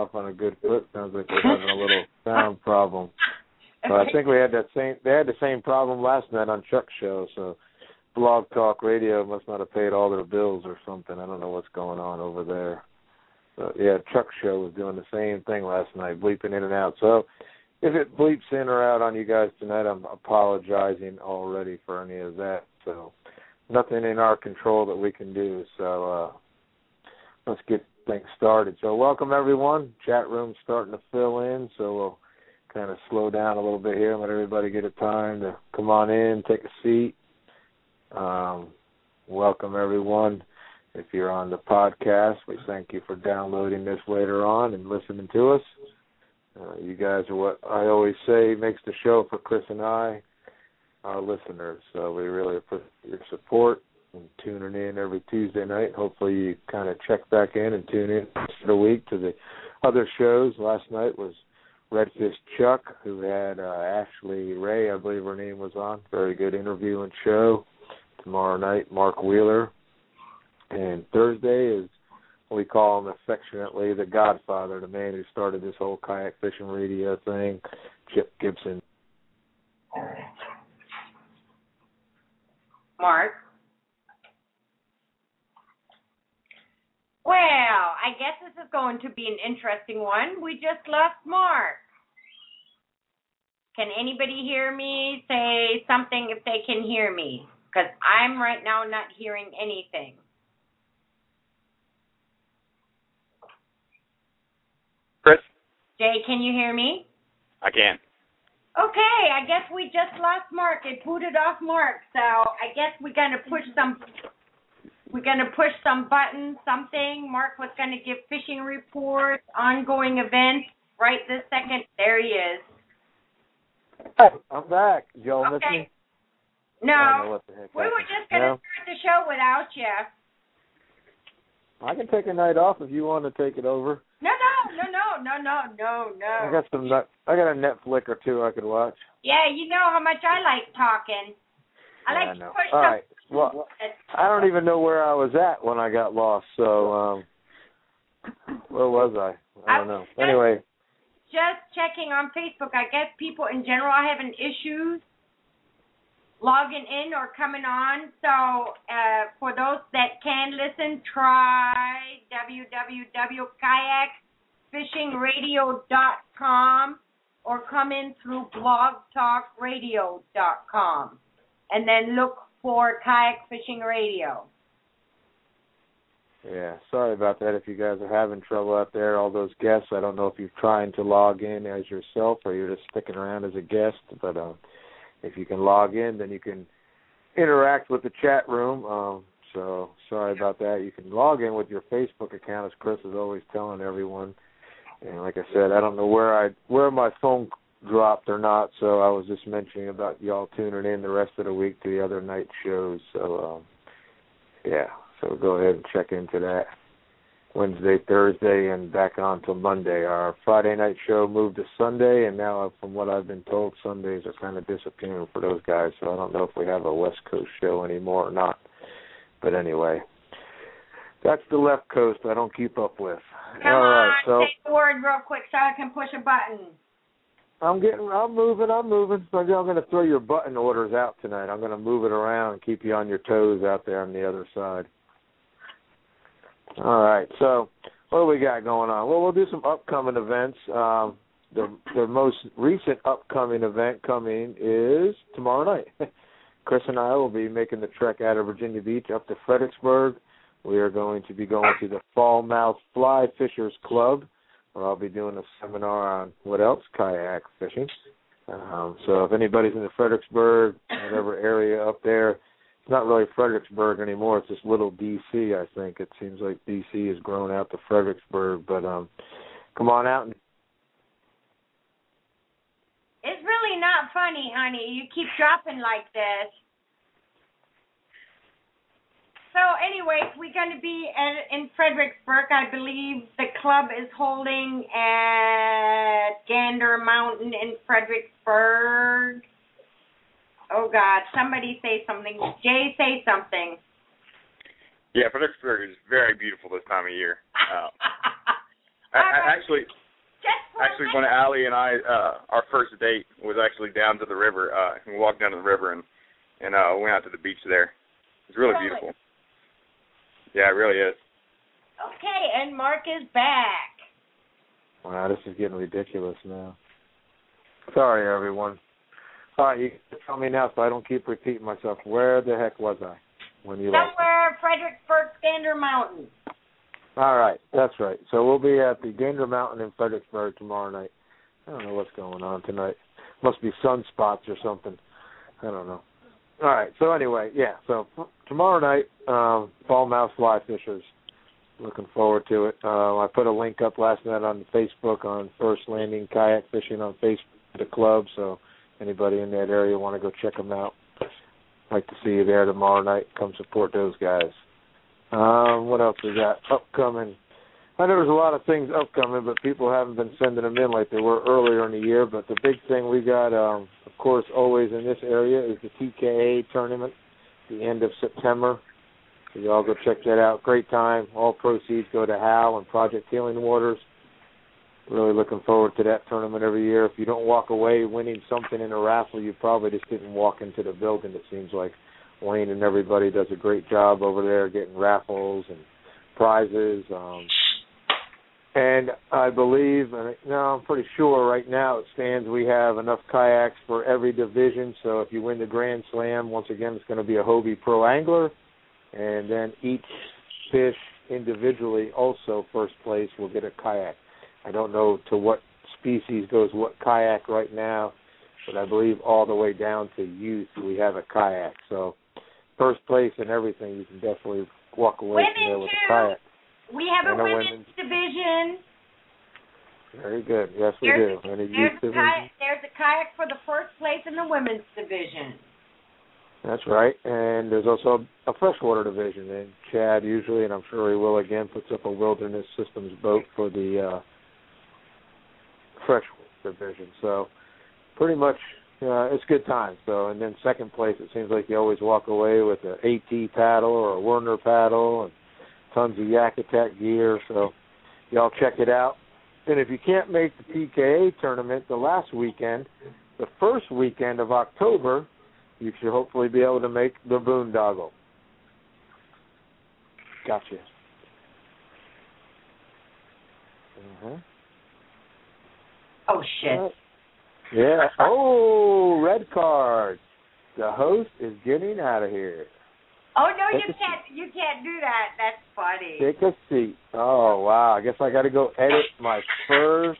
off on a good foot. Sounds like we're having a little sound problem. But I think they had the same problem last night on Chuck's show, so Blog Talk Radio must not have paid all their bills or something. I don't know what's going on over there. But yeah, Chuck's show was doing the same thing last night, bleeping in and out. So if it bleeps in or out on you guys tonight, I'm apologizing already for any of that. So nothing in our control that we can do. So let's get things started. So welcome, everyone. Chat room's starting to fill in, so we'll kind of slow down a little bit here and let everybody get a time to come on in, take a seat. Welcome, everyone. If you're on the podcast, we thank you for downloading this later on and listening to us. You guys are what I always say makes the show for Chris and I, our listeners. So we really appreciate your support and tuning in every Tuesday night. Hopefully you kind of check back in and tune in for the week to the other shows. Last night was Redfish Chuck, who had Ashley Ray, I believe her name was on. Very good interview and show. Tomorrow night, Mark Wheeler. And Thursday is what we call him affectionately the Godfather, the man who started this whole kayak fishing radio thing, Chip Gibson. Mark? Well, I guess this is going to be an interesting one. We just lost Mark. Can anybody hear me? Say something if they can hear me, because I'm right now not hearing anything. Chris? Jay, can you hear me? I can. Okay, I guess we just lost Mark. It booted off Mark, so I guess we're gonna push some buttons, something. Mark was gonna give fishing reports, ongoing events. Right this second, there he is. Hi, I'm back. Joe, okay. Miss me? No, we were just gonna start the show without you. I can take a night off if you want to take it over. No. I got a Netflix or two I could watch. Yeah, you know how much I like talking. I like to push All right. Well, I don't even know where I was at when I got lost. So, where was I? I don't know. Anyway. Just checking on Facebook. I guess people in general are having issues logging in or coming on. So for those that can listen, try www.kayakfishingradio.com or come in through blogtalkradio.com and then look for Kayak Fishing Radio. Yeah, sorry about that if you guys are having trouble out there. All those guests, I don't know if you're trying to log in as yourself or you're just sticking around as a guest, but if you can log in, then you can interact with the chat room. So sorry about that. You can log in with your Facebook account, as Chris is always telling everyone. And like I said, I don't know where my phone dropped or not, so I was just mentioning about y'all tuning in the rest of the week to the other night shows. So, yeah, so go ahead and check into that. Wednesday, Thursday, and back on till Monday. Our Friday night show moved to Sunday, and now, from what I've been told, Sundays are kind of disappearing for those guys, so I don't know if we have a West Coast show anymore or not. But anyway, that's the left coast I don't keep up with. Come on, say the word real quick so I can push a button. I'm moving. I'm going to throw your button orders out tonight. I'm going to move it around and keep you on your toes out there on the other side. All right, so what do we got going on? Well, we'll do some upcoming events. The most recent upcoming event coming is tomorrow night. Chris and I will be making the trek out of Virginia Beach up to Fredericksburg. We are going to be going to the Fallmouth Fly Fishers Club, where I'll be doing a seminar on what else? Kayak fishing. So if anybody's in the Fredericksburg, whatever area up there, it's not really Fredericksburg anymore. It's just little D.C., I think. It seems like D.C. has grown out to Fredericksburg. But come on out. It's really not funny, honey. You keep dropping like this. So, anyways, we're going to be in Fredericksburg. I believe the club is holding at Gander Mountain in Fredericksburg. Oh, God. Somebody say something. Jay, say something. Yeah, Fredericksburg is very beautiful this time of year. Actually, when Allie and I, our first date was actually down to the river. We walked down to the river and went out to the beach there. It's really beautiful. Yeah, it really is. Okay, and Mark is back. Wow, this is getting ridiculous now. Sorry, everyone. All right, you can tell me now so I don't keep repeating myself. Where the heck was I when you left? Somewhere Fredericksburg, Gander Mountain. All right, that's right. So we'll be at the Gander Mountain in Fredericksburg tomorrow night. I don't know what's going on tonight. Must be sunspots or something. I don't know. All right, so anyway, yeah. So tomorrow night, Ballmouth Fly Fishers. Looking forward to it. I put a link up last night on Facebook on First Landing Kayak Fishing on Facebook, the club, so anybody in that area want to go check them out. I'd like to see you there tomorrow night. Come support those guys. What else we got upcoming? I know there's a lot of things upcoming, but people haven't been sending them in like they were earlier in the year. But the big thing we got, of course, always in this area is the TKA tournament at the end of September. So you all go check that out. Great time. All proceeds go to HAL and Project Healing Waters. Really looking forward to that tournament every year. If you don't walk away winning something in a raffle, you probably just didn't walk into the building. It seems like Wayne and everybody does a great job over there getting raffles and prizes. And I believe, I'm pretty sure right now it stands we have enough kayaks for every division. So if you win the Grand Slam, once again, it's going to be a Hobie Pro Angler. And then each fish individually, also first place, will get a kayak. I don't know to what species goes what kayak right now, but I believe all the way down to youth we have a kayak. So first place and everything, you can definitely walk away from there with a kayak. We have a women's division. Very good. Yes, we do. There's a kayak for the first place in the women's division. That's right. And there's also a freshwater division. And Chad usually, and I'm sure he will again, puts up a Wilderness Systems boat for the freshwater division. So pretty much it's good time. So, and then second place, it seems like you always walk away with an AT paddle or a Werner paddle and tons of Yak Attack gear. So y'all check it out. And if you can't make the PKA tournament the last weekend, the first weekend of October, you should hopefully be able to make the Boondoggle. Gotcha. Oh, shit. Yeah. Oh, red card. The host is getting out of here. Oh, no, you can't do that. That's funny. Take a seat. Oh, wow. I guess I got to go edit my first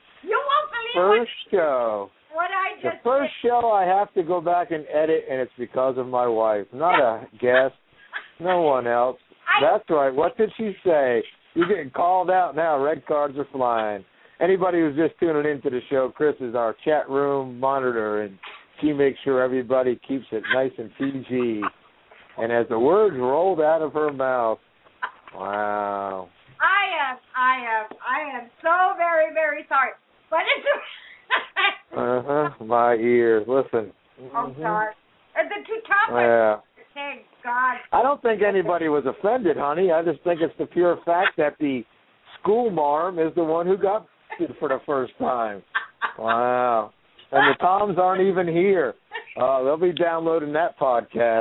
show. What I just the first show I have to go back and edit, and it's because of my wife. Not a guest. No one else. That's right. What did she say? You're getting called out now. Red cards are flying. Anybody who's just tuning into the show, Chris is our chat room monitor, and she makes sure everybody keeps it nice and PG. And as the words rolled out of her mouth, wow. I am so very, very sorry. But it's... My ears. Listen. Oh, God. The two topics. Yeah. Thank God. I don't think anybody was offended, honey. I just think it's the pure fact that the school marm is the one who got busted for the first time. Wow. And the Toms aren't even here. They'll be downloading that podcast.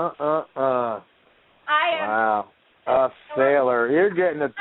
Wow. A sailor. You're getting a...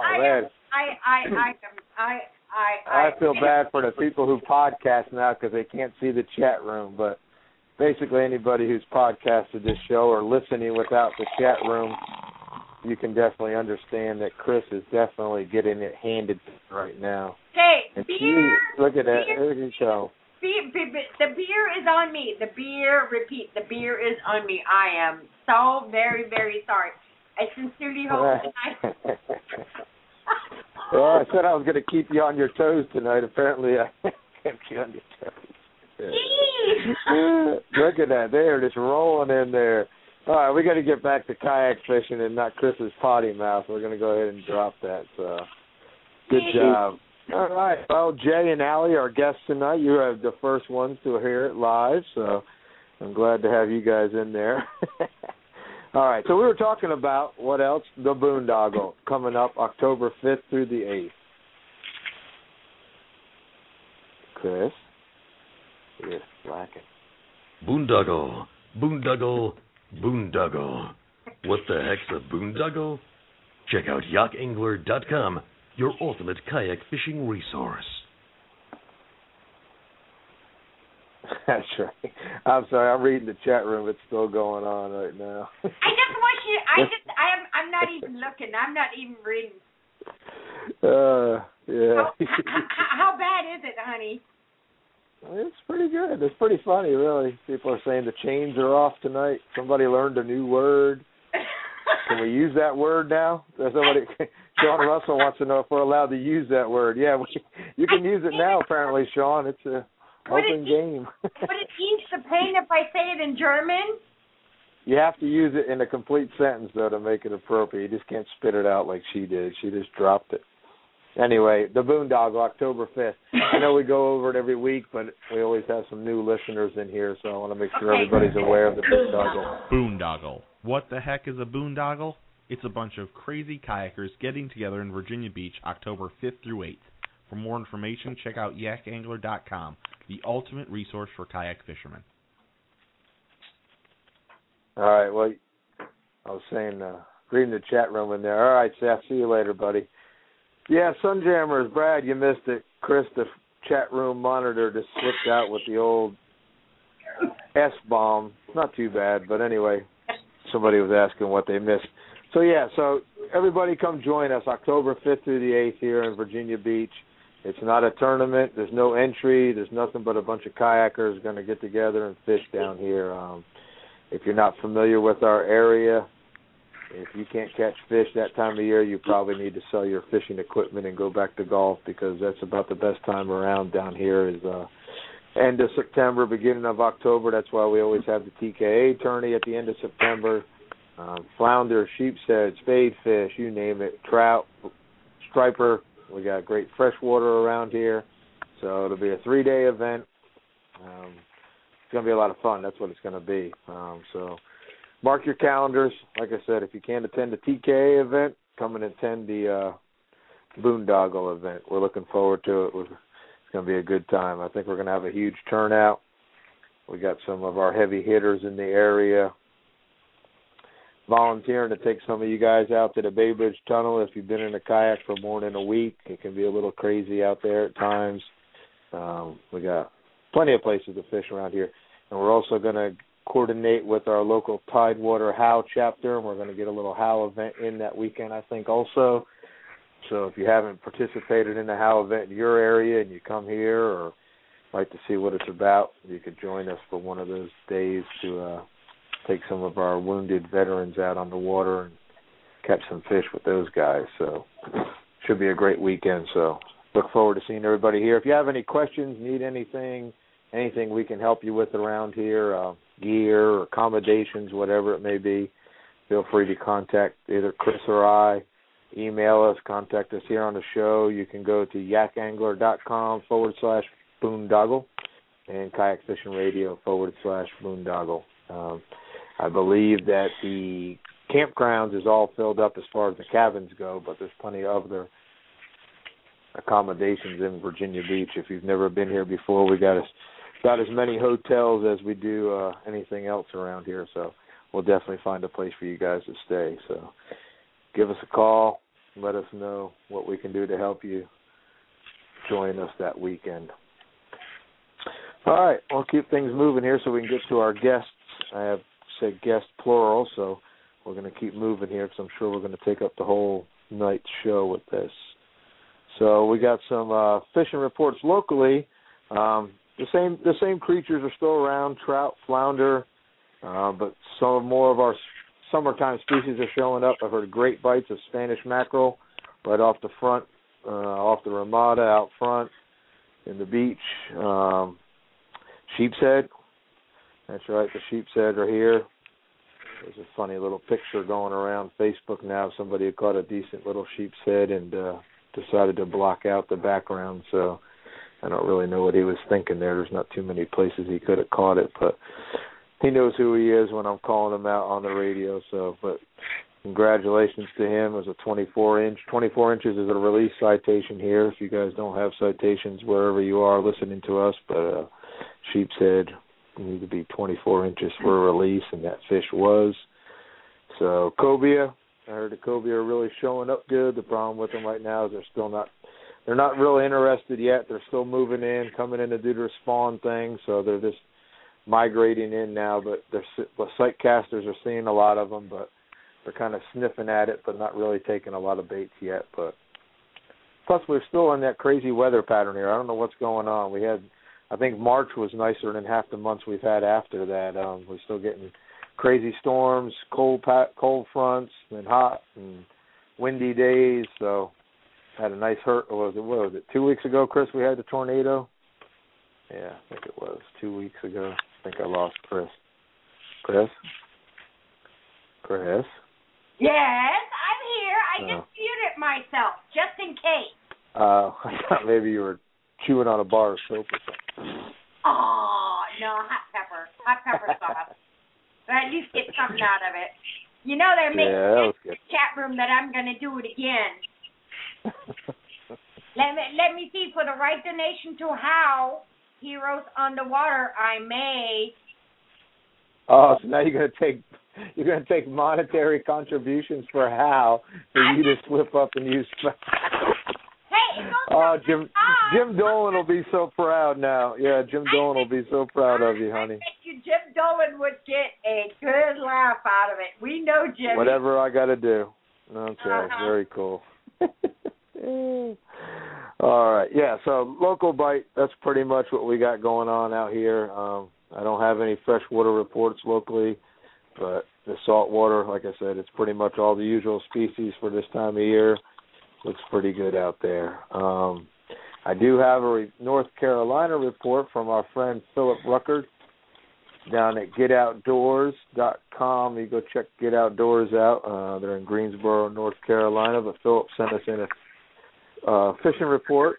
I feel bad for the people who podcast now because they can't see the chat room, but basically anybody who's podcasted this show or listening without the chat room, you can definitely understand that Chris is definitely getting it handed to him right now. Hey, beer. Look at that. There you go. The beer is on me. The beer is on me. I am so very, very sorry. I sincerely hope tonight. Well, I said I was going to keep you on your toes tonight. Apparently, I kept you on your toes. Look at that. They're just rolling in there. All right, we got to get back to kayak fishing and not Chris's potty mouth. We're going to go ahead and drop that. So, good job. All right. Well, Jay and Allie, our guests tonight, you are the first ones to hear it live, so I'm glad to have you guys in there. All right. So we were talking about, what else? The Boondoggle coming up October 5th through the Chris. You're slacking. Boondoggle, boondoggle, boondoggle. What the heck's a boondoggle? Check out yakangler.com, your ultimate kayak fishing resource. That's right. I'm sorry, I'm reading the chat room. It's still going on right now. I just want you. I'm not even looking. I'm not even reading. Yeah. How bad is it, honey? It's pretty good. It's pretty funny, really. People are saying the chains are off tonight. Somebody learned a new word. Can we use that word now? Sean Russell wants to know if we're allowed to use that word. Yeah, you can use it now, apparently, Sean. It's a open game. Would it ease the pain if I say it in German? You have to use it in a complete sentence, though, to make it appropriate. You just can't spit it out like she did. She just dropped it. Anyway, the Boondoggle, October 5th. I know we go over it every week, but we always have some new listeners in here, so I want to make sure everybody's aware of the Boondoggle. Boondoggle. What the heck is a boondoggle? It's a bunch of crazy kayakers getting together in Virginia Beach October 5th through 8th. For more information, check out yakangler.com, the ultimate resource for kayak fishermen. All right, well, I was saying, reading the chat room in there. All right, Seth, see you later, buddy. Yeah, Sunjammers, Brad, you missed it. Chris, the chat room monitor, just slipped out with the old S-bomb. Not too bad, but anyway, somebody was asking what they missed. So, yeah, everybody come join us October 5th through the 8th here in Virginia Beach. It's not a tournament. There's no entry. There's nothing but a bunch of kayakers going to get together and fish down here. If you're not familiar with our area, if you can't catch fish that time of year, you probably need to sell your fishing equipment and go back to golf, because that's about the best time around down here is end of September, beginning of October. That's why we always have the TKA tourney at the end of September. Flounder, sheepshead, spadefish, you name it, trout, striper. We got great freshwater around here. So it'll be a 3-day event. It's going to be a lot of fun. That's what it's going to be. So mark your calendars. Like I said, if you can't attend the TKA event, come and attend the Boondoggle event. We're looking forward to it. It's going to be a good time. I think we're going to have a huge turnout. We got some of our heavy hitters in the area volunteering to take some of you guys out to the Bay Bridge Tunnel. If you've been in a kayak for more than a week, it can be a little crazy out there at times. We got plenty of places to fish around here. And we're also going to coordinate with our local Tidewater Howe chapter, and we're going to get a little Howe event in that weekend, I think, also. So if you haven't participated in the Howe event in your area and you come here or like to see what it's about, you could join us for one of those days to take some of our wounded veterans out on the water and catch some fish with those guys. So should be a great weekend. So look forward to seeing everybody here. If you have any questions, need anything we can help you with around here, gear or accommodations, whatever it may be, feel free to contact either Chris or I. Email us, contact us here on the show. You can go to yakangler.com/boondoggle and kayakfishingradio.com/boondoggle. I believe that the campgrounds is all filled up as far as the cabins go, but there's plenty of other accommodations in Virginia Beach. If you've never been here before, we got as many hotels as we do anything else around here, so we'll definitely find a place for you guys to stay. So give us a call. Let us know what we can do to help you join us that weekend. All right, we'll keep things moving here so we can get to our guests. I have said guest plural, so we're going to keep moving here because I'm sure we're going to take up the whole night's show with this. So we got some fishing reports locally. The same creatures are still around, trout, flounder, but some more of our summertime species are showing up. I've heard great bites of Spanish mackerel right off the front, off the Ramada out front in the beach. Sheepshead. That's right, the sheepshead are here. There's a funny little picture going around Facebook now. Somebody had caught a decent little sheepshead and decided to block out the background, so I don't really know what he was thinking there. There's not too many places he could have caught it, but he knows who he is when I'm calling him out on the radio. So, but congratulations to him. It was a 24-inch. 24 inches is a release citation here. If you guys don't have citations wherever you are listening to us, but sheep's head need to be 24 inches for a release, and that fish was. So cobia, I heard the cobia are really showing up good. The problem with them right now is they're not really interested yet. They're still moving in, coming in to do their spawn thing, so they're just migrating in now. But the sight casters are seeing a lot of them, but they're kind of sniffing at it, but not really taking a lot of baits yet. But plus, we're still in that crazy weather pattern here. I don't know what's going on. I think March was nicer than half the months we've had after that. We're still getting crazy storms, cold fronts, and hot and windy days. So had a nice hurt. What was it? 2 weeks ago, Chris, we had the tornado? Yeah, I think it was 2 weeks ago. I think I lost Chris. Chris? Yes, I'm here. I just muted myself, just in case. I thought maybe you were chewing on a bar of soap or something. Oh, no, hot pepper sauce. At least get something out of it. You know they're making in the chat room that I'm going to do it again. Let me see, for the right donation to How Heroes Underwater, I may. Oh, so now you're going to take monetary contributions for How for you to slip up and use. Oh, Jim Dolan will be so proud now. Yeah, Jim Dolan will be so proud of you, honey. I bet you Jim Dolan would get a good laugh out of it. We know Jim. Whatever I got to do. Okay, very cool. All right, yeah, so local bite, that's pretty much what we got going on out here. I don't have any freshwater reports locally, but the saltwater, like I said, it's pretty much all the usual species for this time of year. Looks pretty good out there. I do have a North Carolina report from our friend Philip Ruckert down at GetOutdoors.com. You go check Get Outdoors out. They're in Greensboro, North Carolina, but Philip sent us in a fishing report.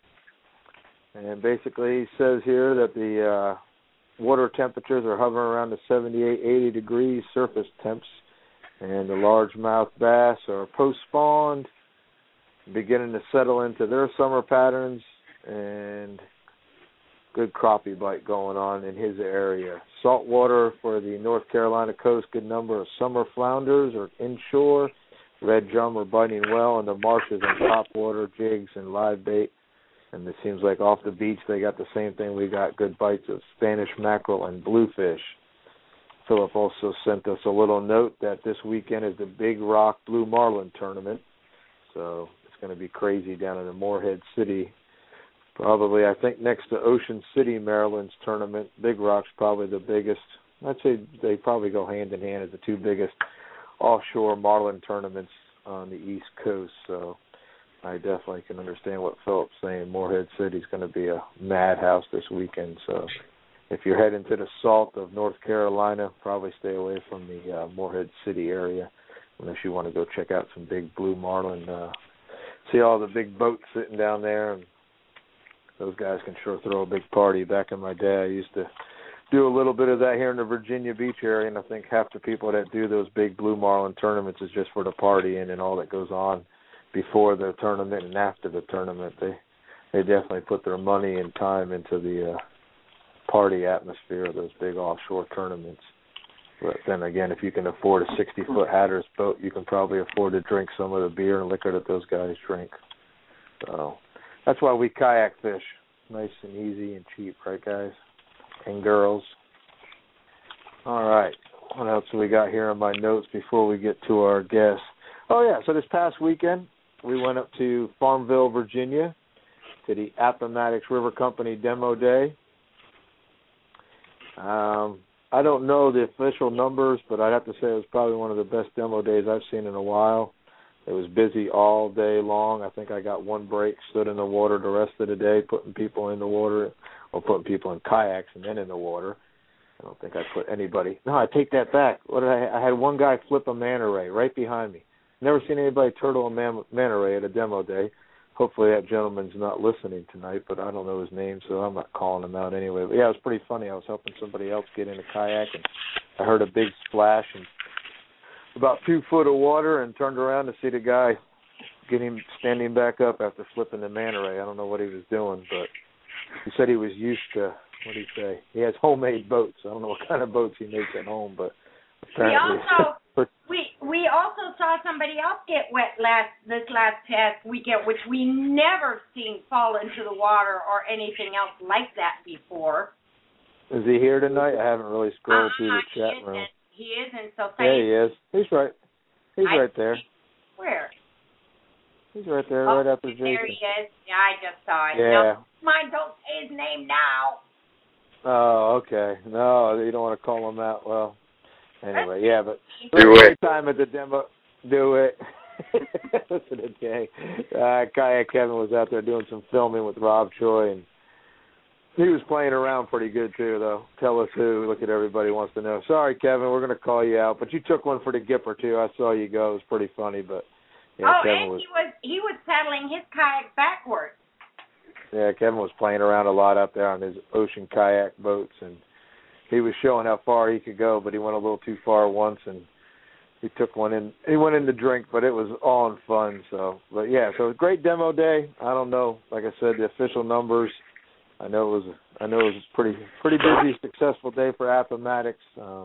And basically he says here that the water temperatures are hovering around the 78, 80 degrees surface temps, and the largemouth bass are post-spawned, beginning to settle into their summer patterns, and good crappie bite going on in his area. Saltwater for the North Carolina coast, good number of summer flounders are inshore. Red drum are biting well in the marshes and topwater, jigs and live bait. And it seems like off the beach they got the same thing. We got good bites of Spanish mackerel and bluefish. Philip also sent us a little note that this weekend is the Big Rock Blue Marlin tournament. So it's going to be crazy down in the Morehead City. Probably, I think, next to Ocean City, Maryland's tournament. Big Rock's probably the biggest. I'd say they probably go hand in hand as the two biggest offshore marlin tournaments on the East Coast. So I definitely can understand what Philip's saying. Morehead City's going to be a madhouse this weekend. So if you're heading to the salt of North Carolina, probably stay away from the Morehead City area unless you want to go check out some big blue marlin. See all the big boats sitting down there, and those guys can sure throw a big party. Back in my day, I used to do a little bit of that here in the Virginia Beach area, and I think half the people that do those big blue marlin tournaments is just for the partying and all that goes on before the tournament and after the tournament. They definitely put their money and time into the party atmosphere of those big offshore tournaments. But then again, if you can afford a 60-foot Hatteras boat, you can probably afford to drink some of the beer and liquor that those guys drink. So that's why we kayak fish. Nice and easy and cheap, right, guys? And girls. All right. What else do we got here on my notes before we get to our guest? Oh, yeah. So this past weekend, we went up to Farmville, Virginia, to the Appomattox River Company Demo Day. I don't know the official numbers, but I'd have to say it was probably one of the best demo days I've seen in a while. It was busy all day long. I think I got one break, stood in the water the rest of the day, putting people in the water, or putting people in kayaks and then in the water. I don't think I put anybody. No, I take that back. I had one guy flip a manta ray right behind me. Never seen anybody turtle a manta ray at a demo day. Hopefully that gentleman's not listening tonight, but I don't know his name, so I'm not calling him out anyway. But, yeah, it was pretty funny. I was helping somebody else get in a kayak, and I heard a big splash, and about 2 foot of water and turned around to see the guy get him standing back up after flipping the manta ray. I don't know what he was doing, but he said he was used to, what did he say? He has homemade boats. I don't know what kind of boats he makes at home, but apparently. We also saw somebody else get wet this last past weekend, which we never seen fall into the water or anything else like that before. Is he here tonight? I haven't really scrolled through the chat room. He isn't, so yeah, he is. He's right. He's right there. Where? He's right there, right after Jason. There he is. Yeah, I just saw it. Yeah. No, mine, don't say his name now. Oh, okay. No, you don't want to call him out. Well, anyway, yeah, but do it. Time at the demo. Do it. Listen to Jay. Kayak Kevin was out there doing some filming with Rob Choi, and he was playing around pretty good, too, though. Tell us who. Look at everybody wants to know. Sorry, Kevin, we're going to call you out. But you took one for the Gipper, too. I saw you go. It was pretty funny. But yeah, Kevin and he was paddling his kayak backwards. Yeah, Kevin was playing around a lot out there on his ocean kayak boats. And he was showing how far he could go, but he went a little too far once. And he took one in. He went in to drink, but it was all in fun. So, but, yeah, so it was a great demo day. I don't know. Like I said, the official numbers, I know it was a pretty busy, successful day for Appomattox.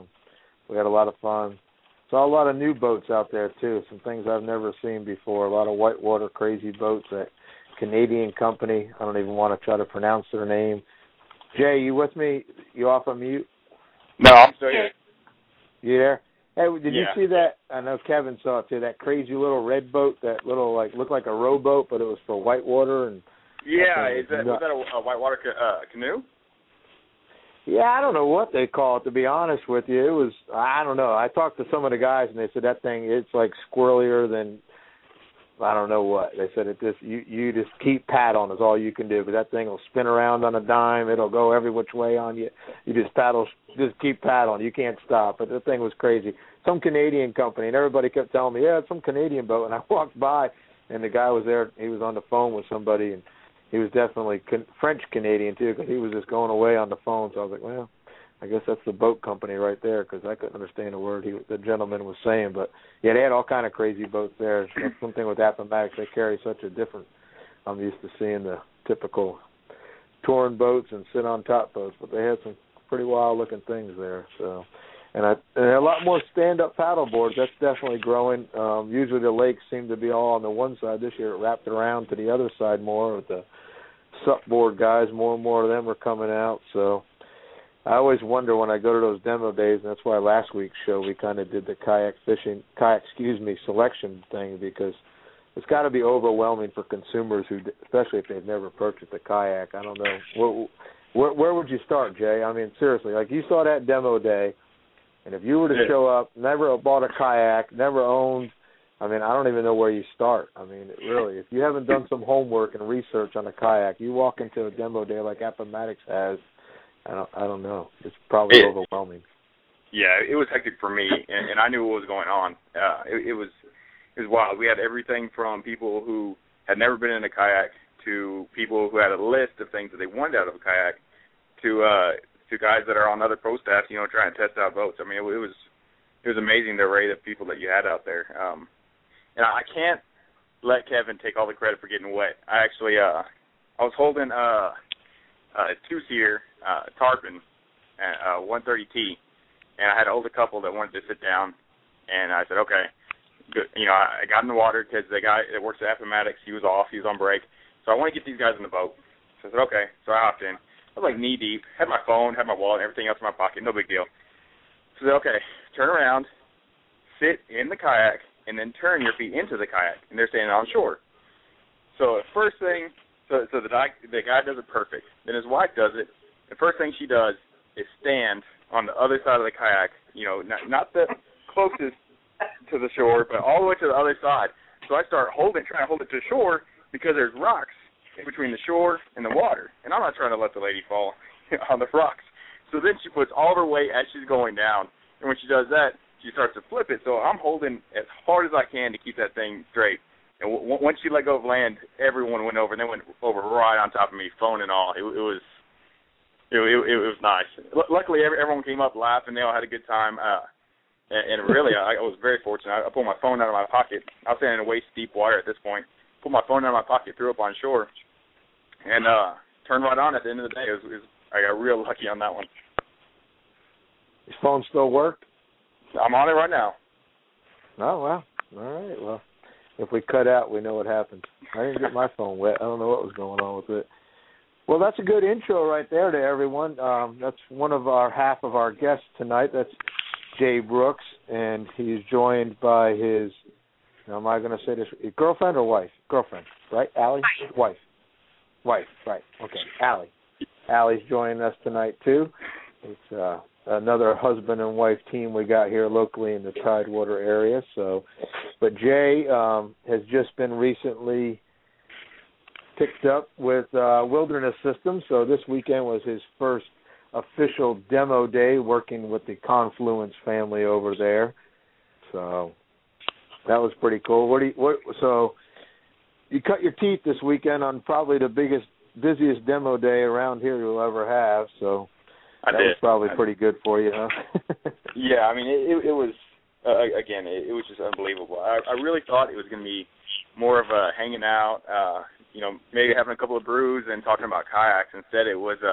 We had a lot of fun. Saw a lot of new boats out there too. Some things I've never seen before. A lot of whitewater crazy boats. That Canadian company. I don't even want to try to pronounce their name. Jay, you with me? You off on mute? No, I'm still here. You there? Hey, did you see that? I know Kevin saw it too. That crazy little red boat. That little looked like a rowboat, but it was for whitewater and. Yeah, was that a whitewater canoe? Yeah, I don't know what they call it, to be honest with you. It was, I don't know. I talked to some of the guys, and they said that thing, it's like squirrelier than, I don't know what. They said you just keep paddling is all you can do, but that thing will spin around on a dime. It'll go every which way on you. You just keep paddling. You can't stop. But the thing was crazy. Some Canadian company, and everybody kept telling me, yeah, it's some Canadian boat. And I walked by, and the guy was there. He was on the phone with somebody, and he was definitely French-Canadian, too, because he was just going away on the phone. So I was like, well, I guess that's the boat company right there, because I couldn't understand a word the gentleman was saying. But, yeah, they had all kind of crazy boats there. That's something with Appomattox. They carry such a different – I'm used to seeing the typical touring boats and sit-on-top boats, but they had some pretty wild-looking things there. So, and a lot more stand-up paddle boards. That's definitely growing. Usually the lakes seem to be all on the one side. This year it wrapped around to the other side more with the sup board guys. More and more of them are coming out. So I always wonder when I go to those demo days, and that's why last week's show we kind of did the kayak selection thing, because it's got to be overwhelming for consumers who, especially if they've never purchased a kayak. I don't know. Where would you start, Jay? I mean, seriously, like you saw that demo day, and if you were to show up, never bought a kayak, never owned, I mean, I don't even know where you start. I mean, really, if you haven't done some homework and research on a kayak, you walk into a demo day like Appomattox has, I don't know. It's probably overwhelming. Yeah, it was hectic for me, and I knew what was going on. It was wild. We had everything from people who had never been in a kayak to people who had a list of things that they wanted out of a kayak to guys that are on other pro staffs, trying to test out boats. I mean, it was amazing the array of people that you had out there. And I can't let Kevin take all the credit for getting wet. I actually I was holding a two-seater tarpon at 130T, and I had an older couple that wanted to sit down, and I said, okay, good. I got in the water because the guy that works at Appomattox, he was off, he was on break, so I want to get these guys in the boat. So I said, okay, so I hopped in. I was like knee-deep, had my phone, had my wallet, everything else in my pocket, no big deal. So I said, okay, turn around, sit in the kayak, and then turn your feet into the kayak, and they're standing on shore. So the first thing, the guy does it perfect. Then his wife does it. The first thing she does is stand on the other side of the kayak, not the closest to the shore, but all the way to the other side. So I start trying to hold it to shore because there's rocks in between the shore and the water, and I'm not trying to let the lady fall on the rocks. So then she puts all of her weight as she's going down, and when she does that, she starts to flip it. So I'm holding as hard as I can to keep that thing straight. And once she let go of land, everyone went over, and they went over right on top of me, phone and all. It was nice. Luckily, everyone came up laughing. They all had a good time. And really, I was very fortunate. I pulled my phone out of my pocket. I was standing in waist deep water at this point. Pulled my phone out of my pocket, threw it up on shore, and turned right on at the end of the day. I got real lucky on that one. Your phone still work? I'm on it right now. Oh, well. All right. Well, if we cut out, we know what happens. I didn't get my phone wet. I don't know what was going on with it. Well, that's a good intro right there to everyone. That's one of half of our guests tonight. That's Jay Brooks, and he's joined by his, am I going to say this, girlfriend or wife? Girlfriend, right, Allie? Wife, right. Okay, Allie. Allie's joining us tonight, too. It's another husband and wife team we got here locally in the Tidewater area. But Jay has just been recently picked up with Wilderness Systems, so this weekend was his first official demo day working with the Confluence family over there. So that was pretty cool. So you cut your teeth this weekend on probably the busiest demo day around here you'll ever have, so that was probably pretty good for you, huh? Yeah, I mean, it was, again, it was just unbelievable. I really thought it was going to be more of a hanging out, maybe having a couple of brews and talking about kayaks. Instead, it was,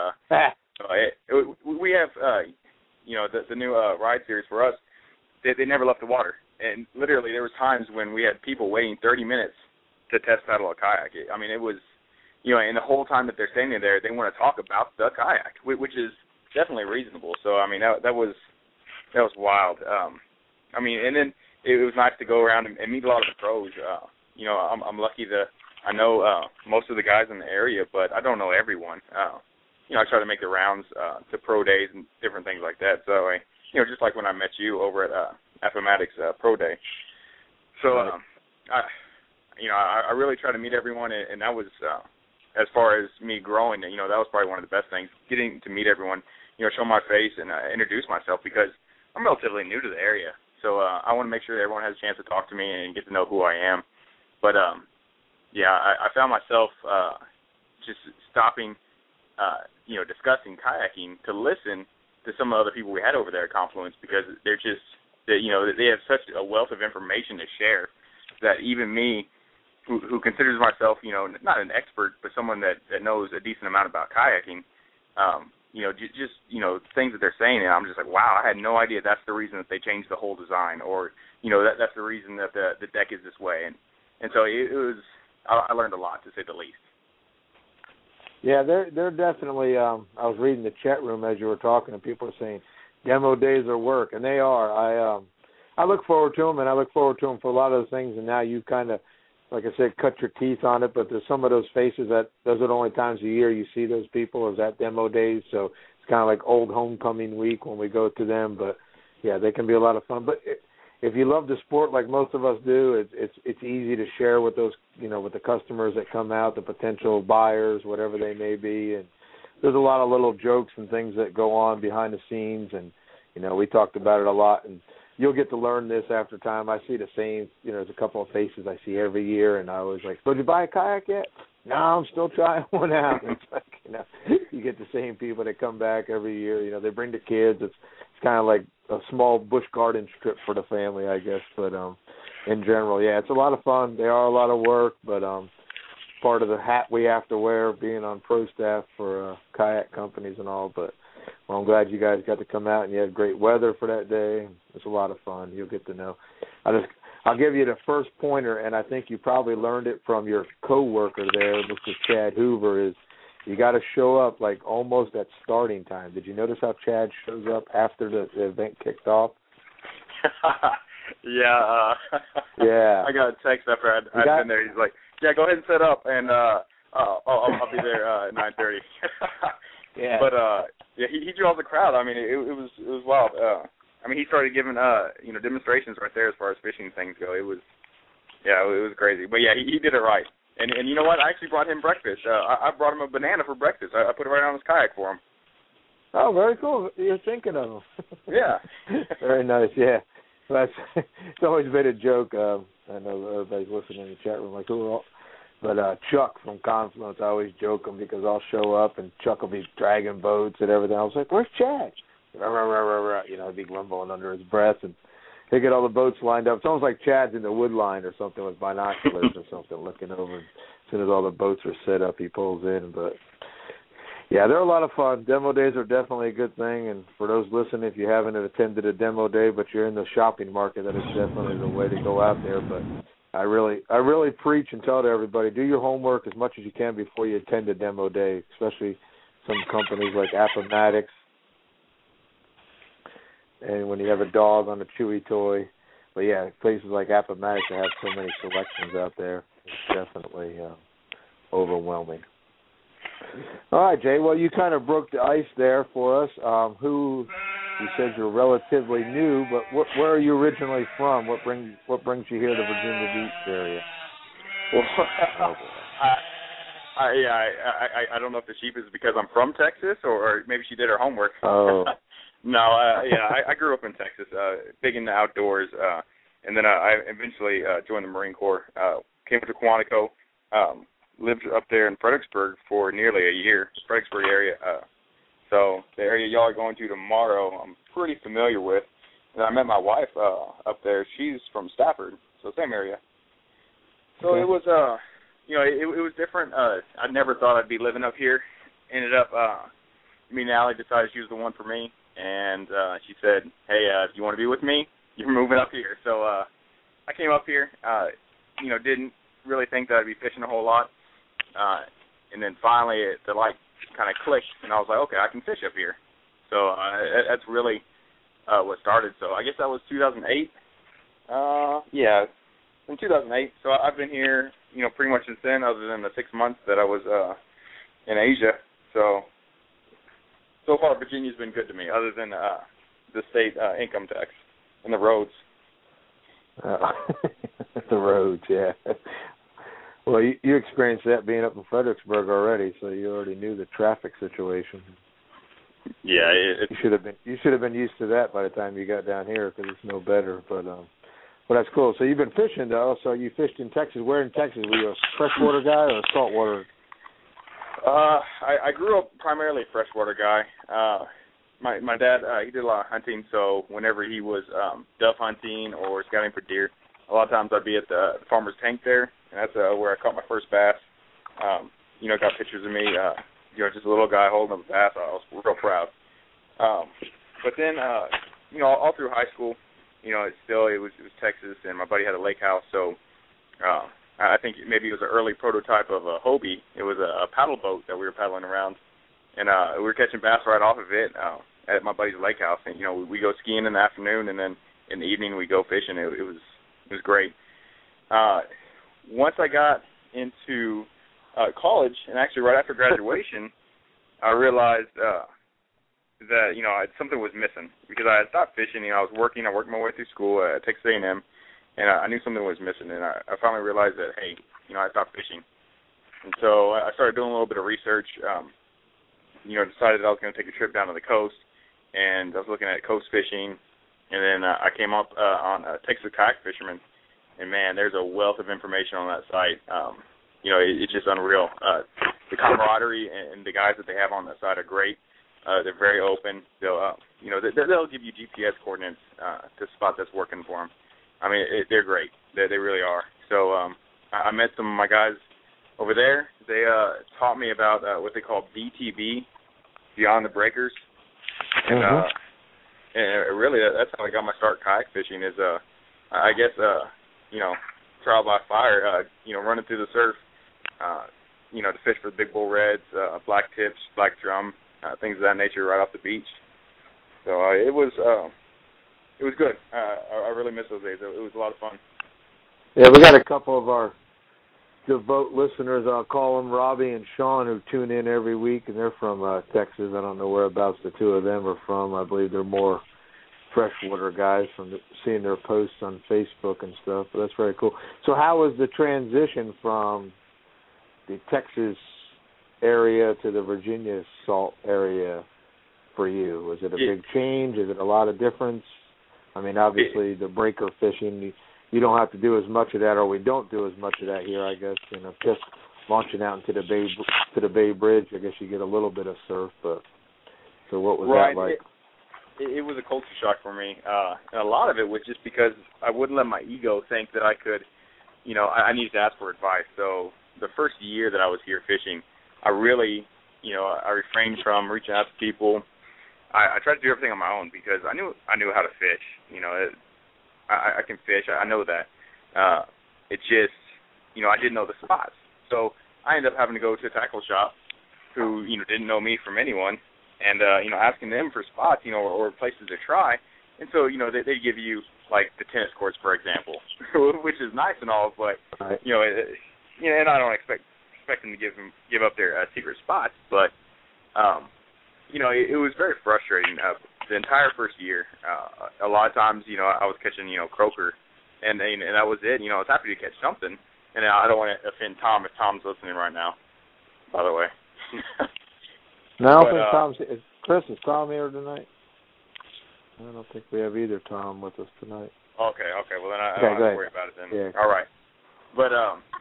we have, the new ride series for us, they never left the water. And literally there was times when we had people waiting 30 minutes to test paddle a kayak. It was, and the whole time that they're standing there, they want to talk about the kayak, which is definitely reasonable. So, that was wild. And then it was nice to go around and meet a lot of the pros. I'm lucky that I know most of the guys in the area, but I don't know everyone. I try to make the rounds to pro days and different things like that. So, just like when I met you over at Appomattox Pro Day. So, I really try to meet everyone, and that was, as far as me growing, that was probably one of the best things, getting to meet everyone, show my face and introduce myself, because I'm relatively new to the area. So I want to make sure that everyone has a chance to talk to me and get to know who I am. But, I found myself just stopping, discussing kayaking to listen to some of the other people we had over there at Confluence, because they're just, they have such a wealth of information to share that even me, who considers myself, not an expert, but someone that knows a decent amount about kayaking, just things that they're saying, and I'm just like, wow, I had no idea that's the reason that they changed the whole design, or, that's the reason that the deck is this way. And so it was, I learned a lot, to say the least. Yeah, they're definitely, I was reading the chat room as you were talking, and people are saying demo days are work, and they are. I look forward to them, and I look forward to them for a lot of those things, and now you kind of, like I said, cut your teeth on it, but there's some of those faces that those are the only times a year you see those people is at demo days, so it's kind of like old homecoming week when we go to them, but, yeah, they can be a lot of fun. But if you love the sport like most of us do, it's easy to share with those, with the customers that come out, the potential buyers, whatever they may be, and there's a lot of little jokes and things that go on behind the scenes, and, we talked about it a lot, and you'll get to learn this after time. I see the same, there's a couple of faces I see every year, and I always like, so did you buy a kayak yet? No, I'm still trying one out. It's like, you get the same people that come back every year. They bring the kids. It's kind of like a small bush garden trip for the family, I guess. But in general, yeah, it's a lot of fun. They are a lot of work, but part of the hat we have to wear being on pro staff for kayak companies and all. But I'm glad you guys got to come out and you had great weather for that day. It's a lot of fun. You'll get to know. I'll give you the first pointer, and I think you probably learned it from your coworker there, Mr. Chad Hoover, is you got to show up like almost at starting time. Did you notice how Chad shows up after the event kicked off? Yeah. Yeah. I got a text after I'd been there. He's like, yeah, go ahead and set up, and I'll be there at 9:30. Yeah. But he drew all the crowd. It was wild. He started giving demonstrations right there as far as fishing things go. It was crazy. But yeah, he did it right. And you know what? I actually brought him breakfast. I brought him a banana for breakfast. I put it right on his kayak for him. Oh, very cool. You're thinking of him. Yeah. Very nice. Yeah. It's always been a joke. I know everybody's listening in the chat room like, who? But Chuck from Confluence, I always joke him because I'll show up and Chuck will be dragging boats and everything. I was like, where's Chad? He'd be grumbling under his breath. And they get all the boats lined up. It's almost like Chad's in the wood line or something with binoculars or something, looking over. As soon as all the boats are set up, he pulls in. But yeah, they're a lot of fun. Demo days are definitely a good thing. And for those listening, if you haven't attended a demo day, but you're in the shopping market, that is definitely the way to go out there. But I really preach and tell to everybody, do your homework as much as you can before you attend a demo day, especially some companies like Appomattox. And when you have a dog on a Chewy toy. But yeah, places like Appomattox that have so many selections out there, it's definitely overwhelming. All right, Jay. Well, you kind of broke the ice there for us. You said you're relatively new, but where are you originally from? What brings you here to the Virginia Beach area? Well, I don't know if the sheep is because I'm from Texas or maybe she did her homework. Oh. No, I grew up in Texas, big in the outdoors, and then I eventually joined the Marine Corps, came to Quantico, lived up there in Fredericksburg for nearly a year, Fredericksburg area. So the area y'all are going to tomorrow, I'm pretty familiar with. And I met my wife up there. She's from Stafford, so same area. So okay. It was, it was different. I never thought I'd be living up here. Ended up, me and Allie decided she was the one for me. And she said, hey, if you want to be with me, you're moving up here. So I came up here, didn't really think that I'd be fishing a whole lot. And then finally the light kind of clicked, and I was like, okay, I can fish up here. So that's really what started. So I guess that was 2008. Yeah, in 2008. So I've been here, pretty much since then, other than the 6 months that I was in Asia. So far, Virginia's been good to me, other than the state income tax and the roads. The roads, yeah. Well, you experienced that being up in Fredericksburg already, so you already knew the traffic situation. Yeah, you should have been used to that by the time you got down here, because it's no better. But well, that's cool. So you've been fishing though. So you fished in Texas. Where in Texas? Were you a freshwater guy or a saltwater? I grew up primarily a freshwater guy. My dad, he did a lot of hunting, so whenever he was dove hunting or scouting for deer, a lot of times I'd be at the farmer's tank there, and that's where I caught my first bass. Got pictures of me, just a little guy holding up a bass. I was real proud. But then, all through high school, it was Texas, and my buddy had a lake house, so I think maybe it was an early prototype of a Hobie. It was a paddle boat that we were paddling around, and we were catching bass right off of it at my buddy's lake house. And we go skiing in the afternoon, and then in the evening we go fishing. It was great. Once I got into college, and actually right after graduation, I realized that something was missing because I had stopped fishing. I was working. I worked my way through school at Texas A&M. And I knew something was missing, and I finally realized that, hey, I stopped fishing. And so I started doing a little bit of research, decided I was going to take a trip down to the coast, and I was looking at coast fishing, and then I came up on Texas Kayak Fisherman, and, man, there's a wealth of information on that site. It's just unreal. The camaraderie and the guys that they have on that site are great. They're very open. They'll give you GPS coordinates to a spot that's working for them. I mean, they're great. They really are. So I met some of my guys over there. They taught me about what they call BTB, Beyond the Breakers. And, and really, that's how I got my start kayak fishing is, I guess, trial by fire, running through the surf, to fish for big bull reds, black tips, black drum, things of that nature right off the beach. So it was good. I really miss those days. It was a lot of fun. Yeah, we got a couple of our devout listeners. I'll call them Robbie and Sean, who tune in every week, and they're from Texas. I don't know whereabouts the two of them are from. I believe they're more freshwater guys from seeing their posts on Facebook and stuff. But that's very cool. So how was the transition from the Texas area to the Virginia salt area for you? Was it a big change? Is it a lot of difference? I mean, obviously the breaker fishing, you don't have to do as much of that, or we don't do as much of that here, I guess. Just launching out into the Bay Bridge, I guess you get a little bit of surf. But so what was that like? it was a culture shock for me. And a lot of it was just because I wouldn't let my ego think that I could, I needed to ask for advice. So the first year that I was here fishing, I really, I refrained from reaching out to people. I tried to do everything on my own because I knew how to fish. I can fish. I know that. It's just, I didn't know the spots. So I ended up having to go to a tackle shop who, didn't know me from anyone, and, asking them for spots, or places to try. And so, they give you, like, the tennis courts, for example, which is nice and all, but, right. And I don't expect them to give up their secret spots, but, it was very frustrating. The entire first year, a lot of times, I was catching, croaker, and that was it. I was happy to catch something, and I don't want to offend Tom if Tom's listening right now, by the way. No, Chris, is Tom here tonight? I don't think we have either Tom with us tonight. Okay, well then I don't have to worry about it then. Yeah. All right. But,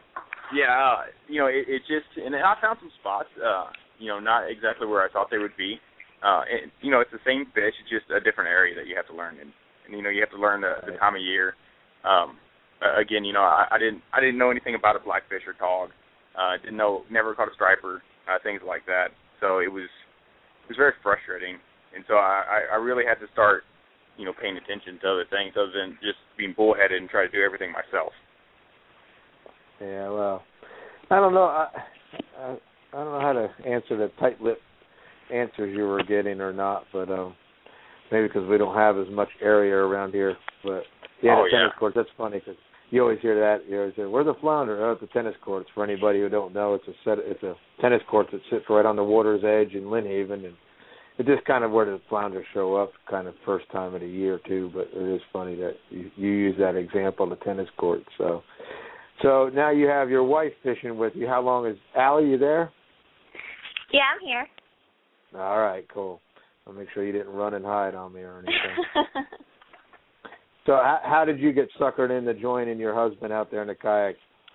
it just, and I found some spots, not exactly where I thought they would be. It's the same fish, it's just a different area that you have to learn. And you have to learn the time of year. Again, I didn't know anything about a blackfish or tog. Never caught a striper, things like that. So it was very frustrating. And so I really had to start, paying attention to other things other than just being bullheaded and try to do everything myself. Yeah, well, I don't know. I don't know how to answer the tight-lipped answers you were getting or not, but maybe because we don't have as much area around here. But tennis courts, that's funny because you always hear that. You always say, "Where's the flounder?" Oh, at the tennis courts. For anybody who don't know, it's a tennis court that sits right on the water's edge in Lynn Haven, and it's just kind of where the flounders show up, kind of first time of the year too. But it is funny that you use that example, the tennis court. So now you have your wife fishing with you. How long is Allie? You there? Yeah, I'm here. All right, cool. I'll make sure you didn't run and hide on me or anything. So how did you get suckered into joining your husband out there in the kayak?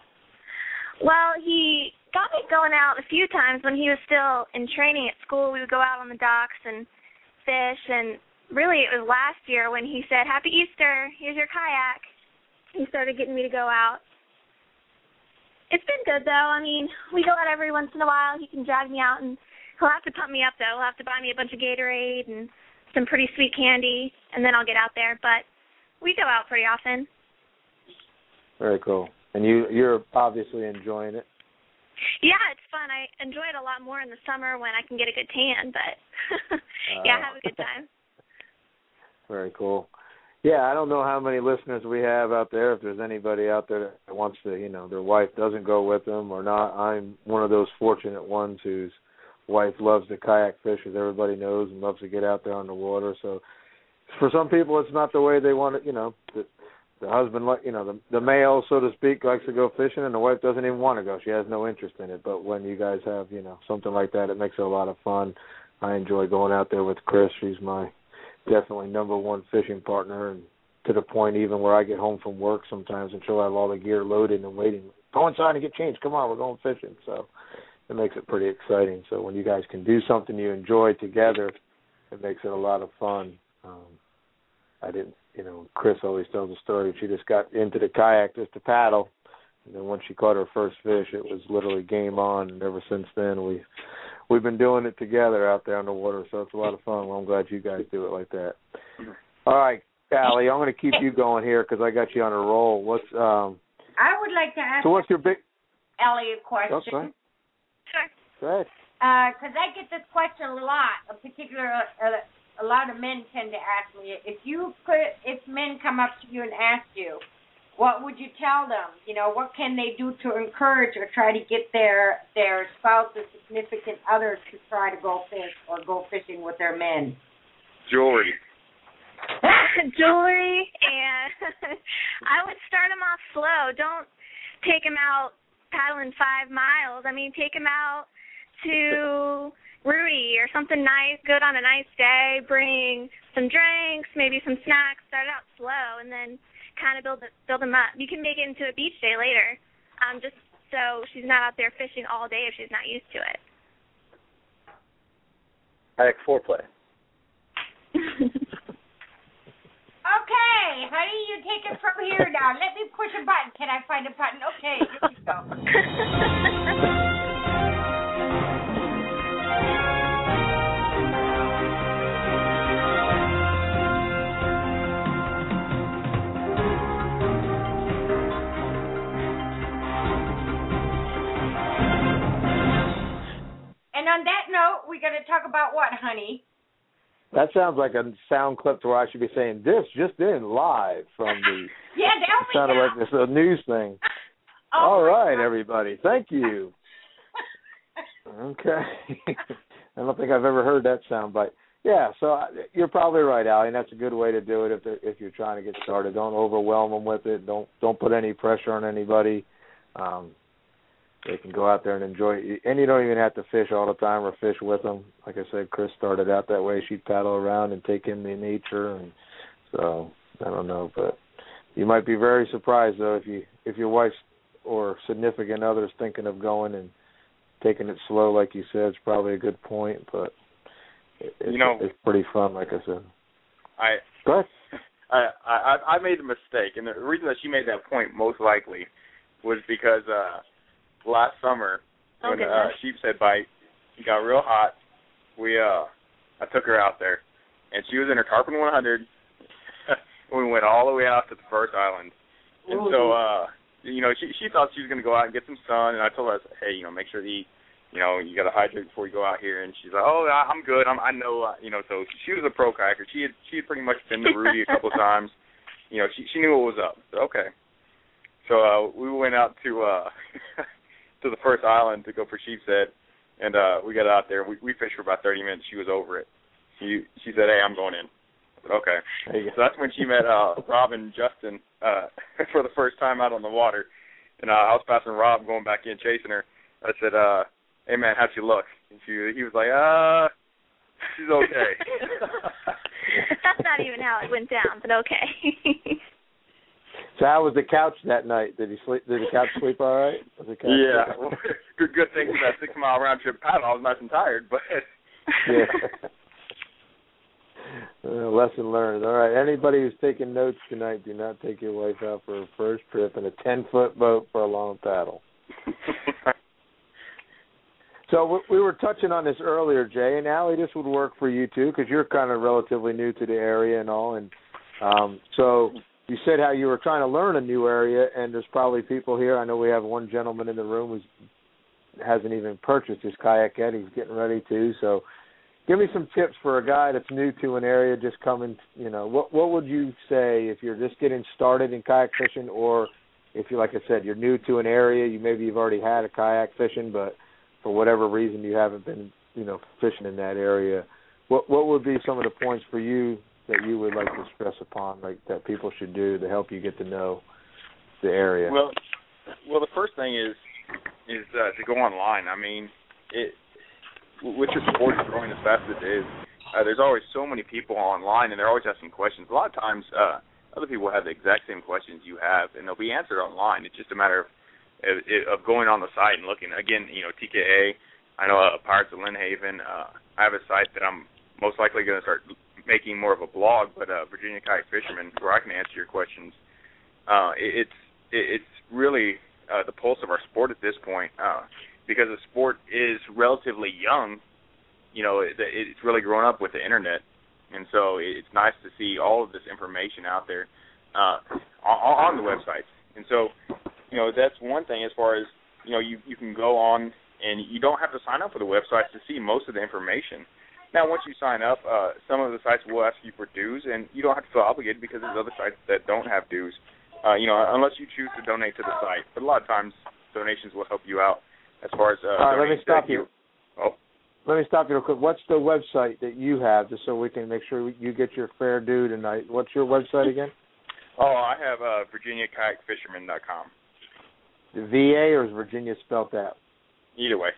Well, he got me going out a few times when he was still in training at school. We would go out on the docks and fish, and really it was last year when he said, "Happy Easter, here's your kayak." He started getting me to go out. It's been good, though. I mean, we go out every once in a while. He can drag me out, and he'll have to pump me up, though. He'll have to buy me a bunch of Gatorade and some pretty sweet candy, and then I'll get out there. But we go out pretty often. Very cool. And you're obviously enjoying it. Yeah, it's fun. I enjoy it a lot more in the summer when I can get a good tan, but I have a good time. Very cool. Yeah, I don't know how many listeners we have out there. If there's anybody out there that wants to, their wife doesn't go with them or not, I'm one of those fortunate ones whose wife loves to kayak fish, as everybody knows, and loves to get out there on the water. So for some people, it's not the way they want it. The husband, the male, so to speak, likes to go fishing, and the wife doesn't even want to go. She has no interest in it. But when you guys have, something like that, it makes it a lot of fun. I enjoy going out there with Chris. She's my definitely number one fishing partner, and to the point even where I get home from work sometimes and she'll have all the gear loaded and waiting. Go inside and get changed. Come on, we're going fishing. So it makes it pretty exciting. So when you guys can do something you enjoy together, it makes it a lot of fun. Chris always tells a story. She just got into the kayak just to paddle, and then once she caught her first fish, it was literally game on. And ever since then, we've been doing it together out there on the water, so it's a lot of fun. Well, I'm glad you guys do it like that. All right, Allie, I'm going to keep you going here because I got you on a roll. I would like to ask what's your big Allie a question. Oh, sorry. Sure. Go ahead. Because I get this question a lot. A lot of men tend to ask me, if men come up to you and ask you, what would you tell them? What can they do to encourage or try to get their spouse or significant others to try to go fish or go fishing with their men? Jewelry. Jewelry, and I would start them off slow. Don't take them out paddling 5 miles. I mean, take them out to Rudy or something nice, good on a nice day. Bring some drinks, maybe some snacks. Start out slow, and then kind of build them up. You can make it into a beach day later, just so she's not out there fishing all day if she's not used to it. Kayak foreplay. Okay, honey, you take it from here now. Let me push a button. Can I find a button? Okay, here we go. And on that note, we're going to talk about what, honey? That sounds like a sound clip to where I should be saying, this just in live from the... Yeah, there we sounded go. like it's a news thing. All right, everybody. Thank you. Okay. I don't think I've ever heard that sound bite. Yeah, so you're probably right, Allie, and that's a good way to do it if you're trying to get started. Don't overwhelm them with it. Don't put any pressure on anybody. They can go out there and enjoy it. And you don't even have to fish all the time or fish with them. Like I said, Chris started out that way. She'd paddle around and take in the nature. And so, I don't know. But you might be very surprised, though, if your wife's or significant other's thinking of going and taking it slow, like you said. It's probably a good point. But it's pretty fun, like I said. Go ahead. I made a mistake. And the reason that she made that point most likely was because last summer, when sheepshead bite, it got real hot. I took her out there, and she was in her Tarpon 100. We went all the way out to the first island, and so she thought she was going to go out and get some sun. And I told her, hey, make sure to eat. You got to hydrate before you go out here. And she's like, oh, I'm good. I know. So she was a pro kayaker. She had pretty much been to Rudy a couple of times. She knew what was up. So, okay. So we went out to to the first island to go for sheepshead, and we got out there. We fished for about 30 minutes. She was over it. She said, hey, I'm going in. I said, okay. So that's when she met Rob and Justin for the first time out on the water. And I was passing Rob going back in, chasing her. I said, hey, man, how'd she look? And he was like, she's okay. That's not even how it went down, but okay. So how was the couch that night? Did the couch sleep all right? Yeah. Well, good thing for that 6 mile round trip paddle. I was nice and tired, but yeah. Lesson learned. All right. Anybody who's taking notes tonight, do not take your wife out for her first trip in a 10-foot boat for a long paddle. So we were touching on this earlier, Jay, and Allie, this would work for you too, because you're kind of relatively new to the area and all, and so. You said how you were trying to learn a new area, and there's probably people here. I know we have one gentleman in the room who hasn't even purchased his kayak yet. He's getting ready to. So give me some tips for a guy that's new to an area, just coming, what would you say if you're just getting started in kayak fishing, or if you, like I said, you're new to an area, you've already had a kayak fishing, but for whatever reason you haven't been, fishing in that area. What would be some of the points for you that you would like to stress upon, like that people should do to help you get to know the area? Well, the first thing is to go online. I mean, with your sport growing as fast as it is, there's always so many people online, and they're always asking questions. A lot of times, other people have the exact same questions you have, and they'll be answered online. It's just a matter of going on the site and looking. Again, TKA. I know Pirates of Lynn Haven. I have a site that I'm most likely going to start making more of a blog, but Virginia Kayak Fisherman, where I can answer your questions. It's really the pulse of our sport at this point, because the sport is relatively young. It's really grown up with the internet, and so it's nice to see all of this information out there on the websites. And so, that's one thing as far as, you can go on, and you don't have to sign up for the websites to see most of the information. Now, once you sign up, some of the sites will ask you for dues, and you don't have to feel obligated because there's other sites that don't have dues, unless you choose to donate to the site. But a lot of times, donations will help you out as far as all right, let me stop you. Oh. Let me stop you real quick. What's the website that you have, just so we can make sure you get your fair due tonight? What's your website again? Oh, I have VirginiaKayakFisherman.com. The VA, or is Virginia spelled out? Either way.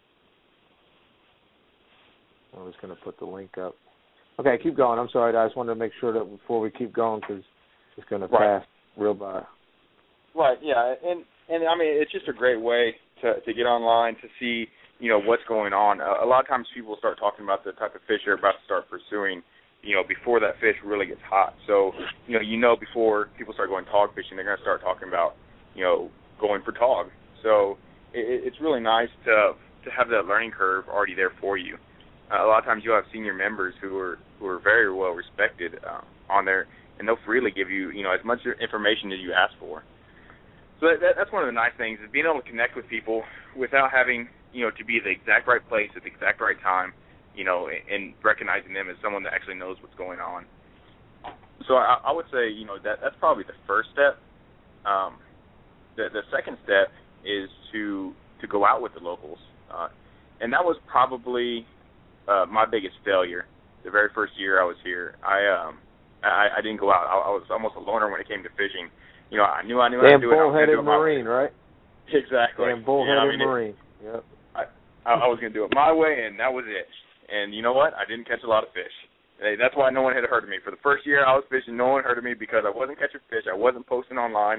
I was going to put the link up. Okay, keep going. I'm sorry. I just wanted to make sure that before we keep going, because it's going to pass real by. Right, yeah. And I mean, it's just a great way to get online, to see, what's going on. A lot of times people start talking about the type of fish they're about to start pursuing, before that fish really gets hot. So, before people start going tog fishing, they're going to start talking about, going for tog. So it's really nice to have that learning curve already there for you. A lot of times you'll have senior members who are very well respected on there, and they'll freely give you, as much information as you ask for. So that's one of the nice things, is being able to connect with people without having, to be at the exact right place at the exact right time, and recognizing them as someone that actually knows what's going on. So I would say, that's probably the first step. The second step is to go out with the locals. And that was probably my biggest failure. The very first year I was here, I didn't go out. I was almost a loner when it came to fishing. I knew how to do it. Bullheaded Marine, right? Exactly. Damn bullheaded Marine. Yep. I was going to do it my way, and that was it. And you know what? I didn't catch a lot of fish. That's why no one had heard of me. For the first year I was fishing, no one heard of me because I wasn't catching fish. I wasn't posting online,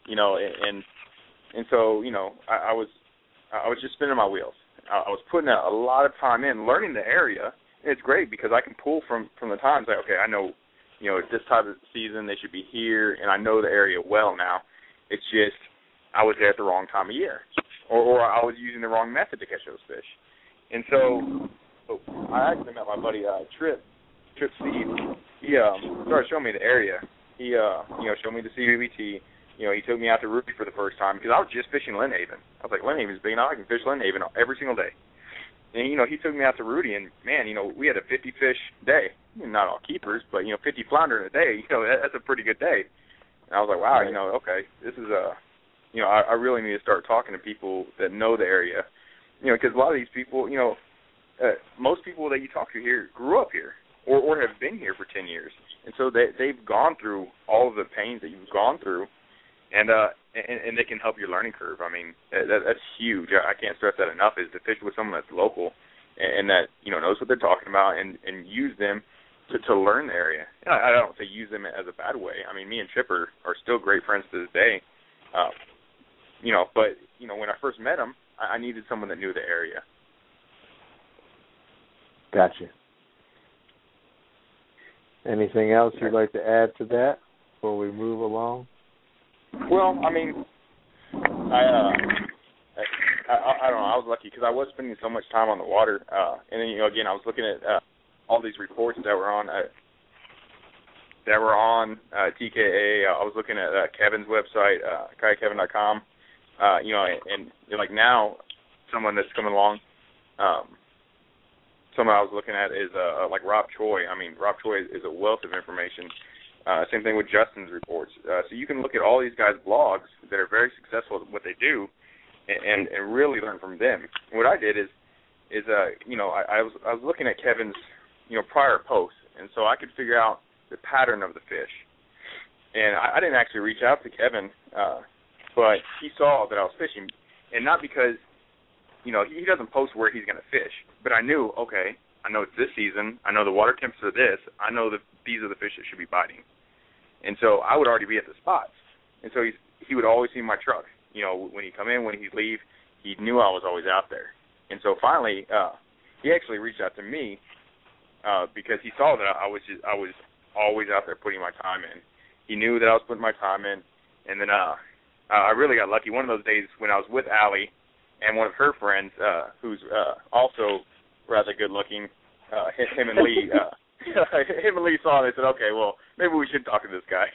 and so I was just spinning my wheels. I was putting a lot of time in learning the area. And it's great because I can pull from the times like, okay, I know, at this time of the season they should be here, and I know the area well now. It's just I was there at the wrong time of year, or I was using the wrong method to catch those fish. And so I actually met my buddy Trip Steve. He started showing me the area. He showed me the CWT. He took me out to Rudy for the first time because I was just fishing Lynn Haven. I was like, Lynn Haven's big enough. I can fish Lynn Haven every single day. And, he took me out to Rudy, and, man, we had a 50-fish day. Not all keepers, but, 50 flounder in a day. That's a pretty good day. And I was like, wow, okay, this is I really need to start talking to people that know the area. Because a lot of these people, most people that you talk to here grew up here or have been here for 10 years. And so they've gone through all of the pains that you've gone through, and they can help your learning curve. I mean, that's huge. I can't stress that enough, is to fish with someone that's local and that, knows what they're talking about and use them to learn the area. And I don't say use them as a bad way. I mean, me and Chipper are still great friends to this day. But, when I first met him, I needed someone that knew the area. Gotcha. Anything else you'd like to add to that before we move along? Well, I mean, I don't know. I was lucky because I was spending so much time on the water. And then, again, I was looking at all these reports that were on TKA. I was looking at Kevin's website, kayakkevin.com. And like now, someone that's coming along, someone I was looking at is like Rob Choi. I mean, Rob Choi is a wealth of information. Same thing with Justin's reports. So you can look at all these guys' blogs that are very successful at what they do, and really learn from them. And what I did is I was looking at Kevin's prior posts, and so I could figure out the pattern of the fish. And I didn't actually reach out to Kevin, but he saw that I was fishing, and not because he doesn't post where he's going to fish, but I knew, okay, I know it's this season, I know the water temps are this, I know that these are the fish that should be biting. And so I would already be at the spots. And so he would always see my truck. When he'd come in, when he'd leave, he knew I was always out there. And so finally, he actually reached out to me because he saw that I was always out there putting my time in. He knew that I was putting my time in. And then I really got lucky. One of those days when I was with Allie and one of her friends, who's also rather good looking, him and Lee saw it and they said, okay, well, maybe we should talk to this guy.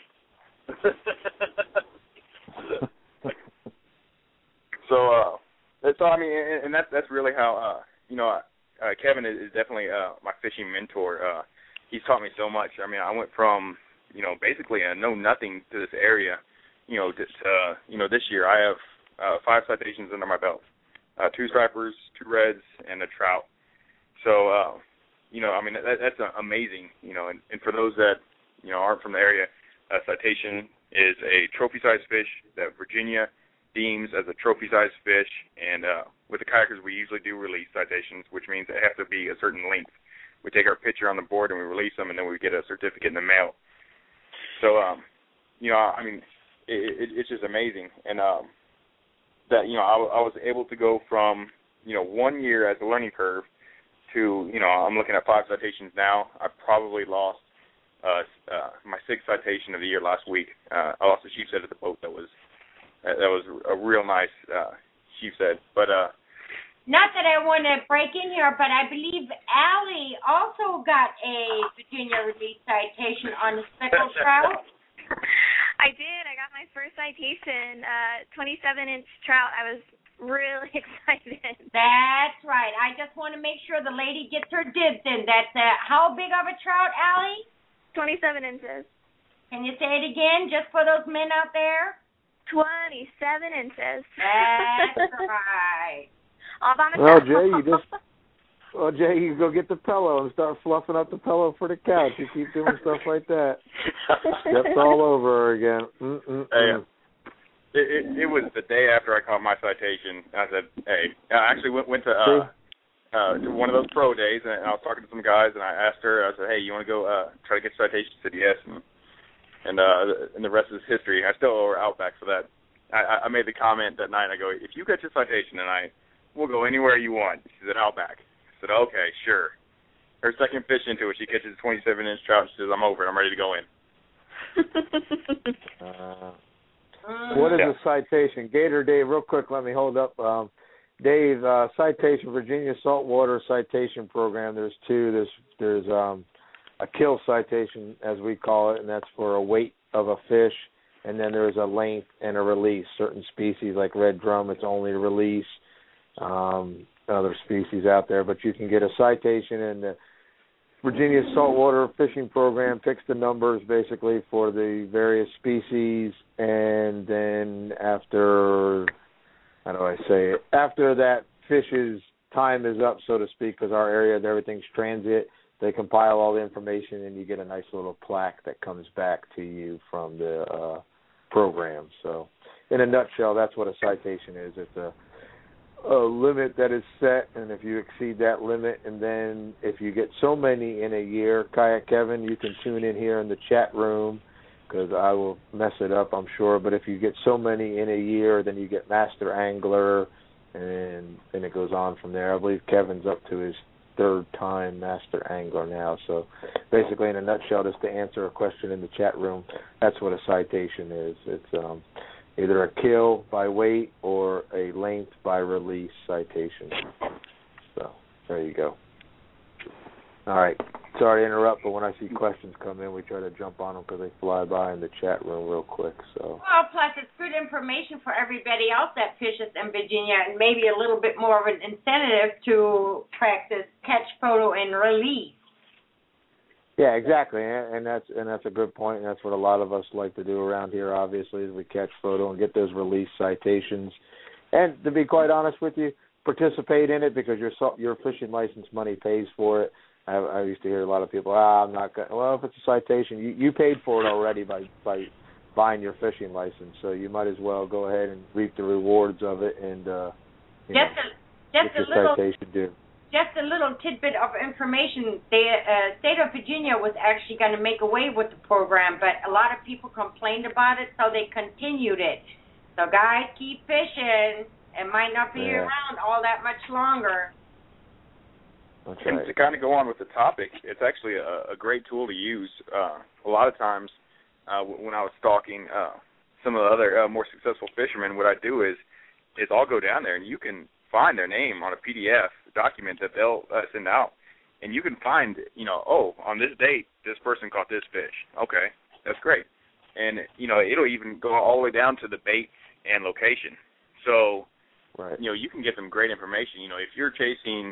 So I mean, and that's really how Kevin is definitely my fishing mentor. He's taught me so much. I mean, I went from basically a know nothing to this area, this year I have 5 citations under my belt, 2 stripers, 2 reds, and a trout. So I mean, that's amazing. And for those that aren't from the area, a citation is a trophy-sized fish that Virginia deems as a trophy-sized fish, and with the kayakers we usually do release citations, which means they have to be a certain length. We take our picture on the board and we release them, and then we get a certificate in the mail. So, I mean, it's just amazing, and that I was able to go from 1 year as a learning curve to, I'm looking at 5 citations now. I probably lost my 6th citation of the year last week. I lost a sheepshead at the boat. That was a real nice sheepshead. But not that I want to break in here, but I believe Allie also got a Virginia release citation on the speckled trout. I did. I got my first citation, 27-inch trout. I was really excited. That's right. I just want to make sure the lady gets her dibs in. That's how big of a trout, Allie? 27 inches. Can you say it again, just for those men out there? 27 inches. That's right. Jay, you go get the pillow and start fluffing up the pillow for the couch. You keep doing stuff like that. Steps all over again. Hey, it was the day after I caught my citation. I said, hey, I actually went to one of those pro days, and I was talking to some guys, and I asked her, I said, hey, you want to go try to get citation? She said yes, and the rest is history. I still owe her Outback for that. I made the comment that night. I go, if you get your citation tonight, we'll go anywhere you want. She said, Outback. I said, okay, sure. Her second fish into it, she catches a 27-inch trout, and she says, I'm over it. I'm ready to go in. What is a citation? Gator Dave, real quick, let me hold up. Dave, citation, Virginia Saltwater Citation Program, there's 2. There's a kill citation, as we call it, and that's for a weight of a fish, and then there's a length and a release. Certain species like red drum, it's only a release. Other species out there, but you can get a citation, and the Virginia Saltwater Fishing Program picks the numbers basically for the various species, and then after that fish's time is up, so to speak, because our area, everything's transient, they compile all the information, and you get a nice little plaque that comes back to you from the program. So in a nutshell, that's what a citation is. It's a limit that is set, and if you exceed that limit, and then if you get so many in a year, Kayak Kevin, you can tune in here in the chat room, because I will mess it up, I'm sure, but if you get so many in a year, then you get Master Angler, and then it goes on from there. I believe Kevin's up to his 3rd time Master Angler now, so basically in a nutshell, just to answer a question in the chat room, that's what a citation is. It's either a kill by weight or a length by release citation. So there you go. All right. Sorry to interrupt, but when I see questions come in, we try to jump on them because they fly by in the chat room real quick. So. Well, plus it's good information for everybody else that fishes in Virginia, and maybe a little bit more of an incentive to practice catch, photo, and release. Yeah, exactly, and that's a good point, and that's what a lot of us like to do around here, obviously, is we catch photo and get those release citations. And to be quite honest with you, participate in it because your fishing license money pays for it. I used to hear a lot of people, I'm not going to. Well, if it's a citation, you paid for it already by buying your fishing license, so you might as well go ahead and reap the rewards of it and get your citation due. Just a little tidbit of information. The state of Virginia was actually going to make away with the program, but a lot of people complained about it, so they continued it. So guys, keep fishing. It might not be around all that much longer. That's and right. to kind of go on with the topic, it's actually a great tool to use. A lot of times when I was stalking some of the other more successful fishermen, what I do is I'll go down there, and you can find their name on a PDF document that they'll send out, and you can find, on this date, this person caught this fish. Okay, that's great. And, it'll even go all the way down to the bait and location. So, right. You can get them great information. If you're chasing,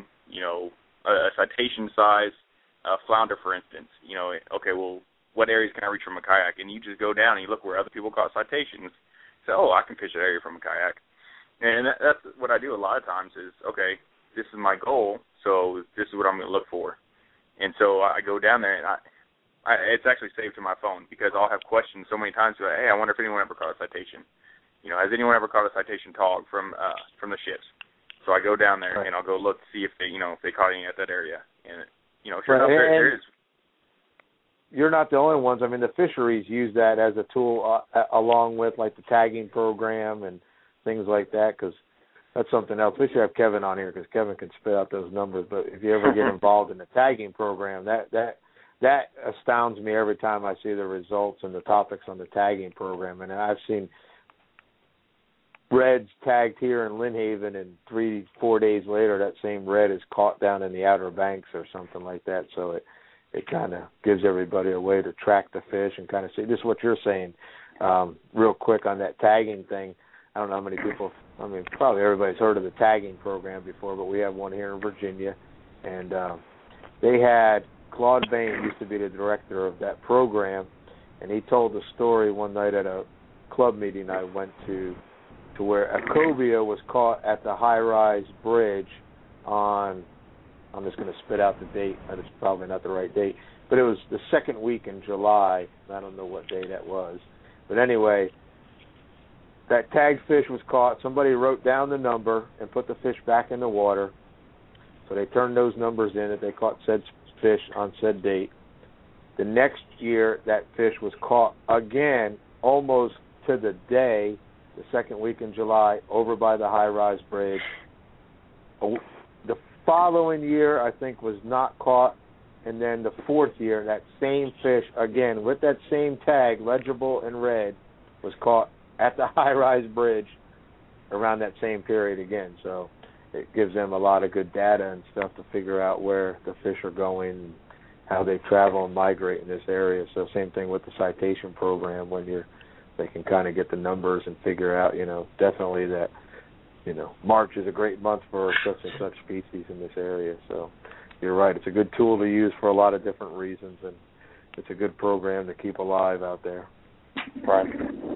a citation size flounder, for instance, okay, well, what areas can I reach from a kayak? And you just go down and you look where other people caught citations. So, I can fish that area from a kayak. And that's what I do a lot of times is, okay, this is my goal, so this is what I'm going to look for. And so I go down there, and it's actually saved to my phone because I'll have questions so many times. Like, hey, I wonder if anyone ever caught a citation. Has anyone ever caught a citation tog from the ships? So I go down there, and I'll go look to see if they, if they caught any at that area. And, sure enough, there is. You're not the only ones. I mean, the fisheries use that as a tool along with, like, the tagging program and things like that, because that's something else. We should have Kevin on here because Kevin can spit out those numbers. But if you ever get involved in the tagging program, that astounds me every time I see the results and the topics on the tagging program. And I've seen reds tagged here in Lynnhaven, and 3-4 days later, that same red is caught down in the Outer Banks or something like that. So it kind of gives everybody a way to track the fish and kind of see. This is what you're saying. Real quick on that tagging thing. I don't know how many people, I mean, probably everybody's heard of the tagging program before, but we have one here in Virginia. And they had, Claude Bain used to be the director of that program, and he told the story one night at a club meeting I went to where a cobia was caught at the high-rise bridge on, I'm just going to spit out the date, and it's probably not the right date, but it was the second week in July. I don't know what day that was. But anyway, that tagged fish was caught. Somebody wrote down the number and put the fish back in the water. So they turned those numbers in that they caught said fish on said date. The next year, that fish was caught again, almost to the day, the second week in July, over by the high-rise bridge. The following year, I think, was not caught. And then the fourth year, that same fish, again, with that same tag, legible in red, was caught at the high-rise bridge around that same period again. So it gives them a lot of good data and stuff to figure out where the fish are going, how they travel and migrate in this area. So same thing with the citation program when they can kind of get the numbers and figure out, definitely that, March is a great month for such and such species in this area. So you're right. It's a good tool to use for a lot of different reasons, and it's a good program to keep alive out there. Right.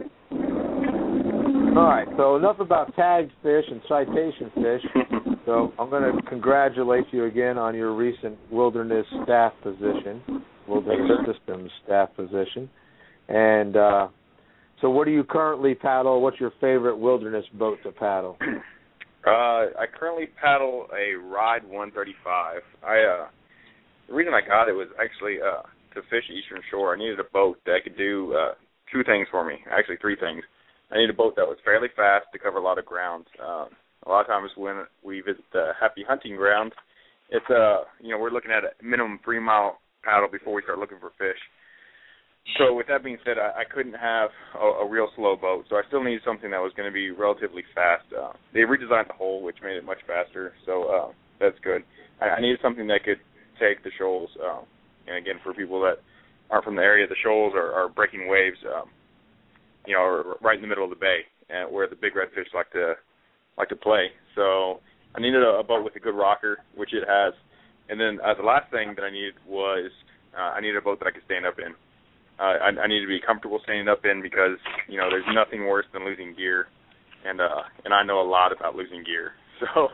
All right, so enough about tagged fish and citation fish. So I'm going to congratulate you again on your recent wilderness staff position, wilderness systems staff position. And so what do you currently paddle? What's your favorite wilderness boat to paddle? I currently paddle a Ride 135. The reason I got it was actually to fish Eastern Shore. I needed a boat that could do two things for me, actually three things. I needed a boat that was fairly fast to cover a lot of ground. A lot of times when we visit the Happy Hunting Ground, it's we're looking at a minimum 3-mile paddle before we start looking for fish. So with that being said, I couldn't have a real slow boat, so I still needed something that was going to be relatively fast. They redesigned the hull, which made it much faster, so that's good. I needed something that could take the shoals, and again, for people that aren't from the area, the shoals are breaking waves, right in the middle of the bay, where the big redfish like to play. So I needed a boat with a good rocker, which it has, and then the last thing that I needed was I needed a boat that I could stand up in. I need to be comfortable standing up in because, there's nothing worse than losing gear, and I know a lot about losing gear. So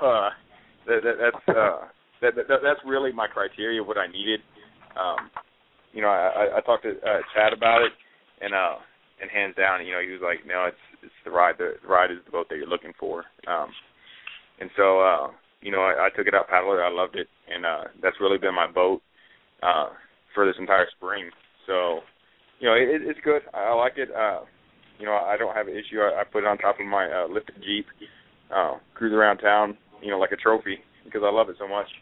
that's really my criteria, what I needed. I talked to Chad about it, and hands down, he was like, no, it's the Ride. The Ride is the boat that you're looking for. And so, I took it out paddler. I loved it, and that's really been my boat for this entire spring. So, it's good. I like it. I don't have an issue. I put it on top of my lifted Jeep, cruise around town, like a trophy because I love it so much.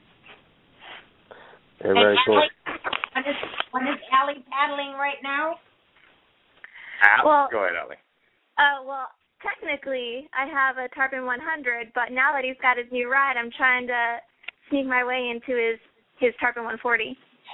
Yeah, very cool. What is Allie paddling right now? Go ahead, Allie. Well, technically, I have a Tarpon 100, but now that he's got his new ride, I'm trying to sneak my way into his Tarpon 140.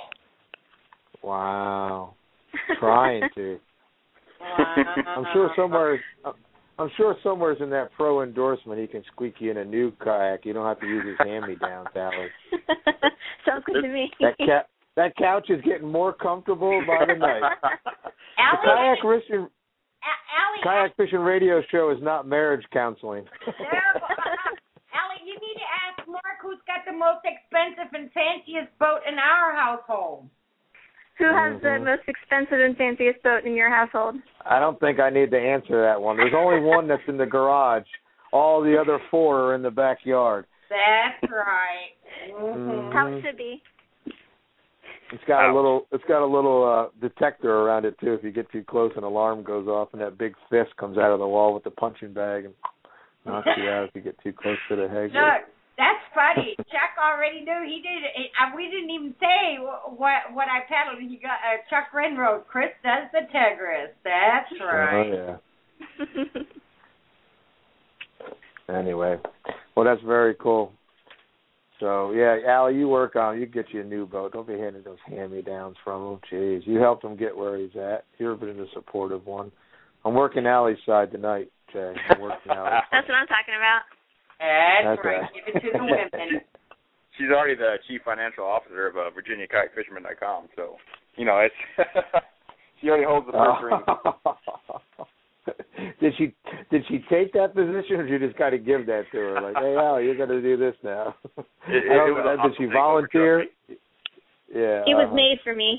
Wow. Trying to. I'm sure somewhere's in that pro endorsement he can squeak you in a new kayak. You don't have to use his hand-me-downs, Allie. Sounds good to me. That couch is getting more comfortable by the night. The kayak fishing radio show is not marriage counseling. Allie, you need to ask Mark who's got the most expensive and fanciest boat in our household. Who has the most expensive and fanciest boat in your household? I don't think I need to answer that one. There's only one that's in the garage. All the other 4 are in the backyard. That's right. Mm-hmm. How it should be. It's got a little detector around it too. If you get too close, an alarm goes off, and that big fist comes out of the wall with the punching bag. And knock you out if you get too close to the head. Look, that's funny. Chuck already knew. He did it. We didn't even say what I paddled. He got Chuck Wren wrote, Chris does the Tigris. That's right. Oh, yeah. Anyway, well, that's very cool. So, yeah, Allie, you work on it. You get you a new boat. Don't be handing those hand-me-downs from him. Jeez, you helped him get where he's at. You've been a supportive one. I'm working Allie's side tonight, Jay. I'm working Allie's side. That's what I'm talking about. That's right. Give it to the women. She's already the chief financial officer of VirginiaKiteFisherman.com, so, you know, it's she already holds the purse ring. Did she take that position, or did you just kind of give that to her? Like, hey, Al, you're going to do this now. Did she volunteer? Yeah. It was made for me.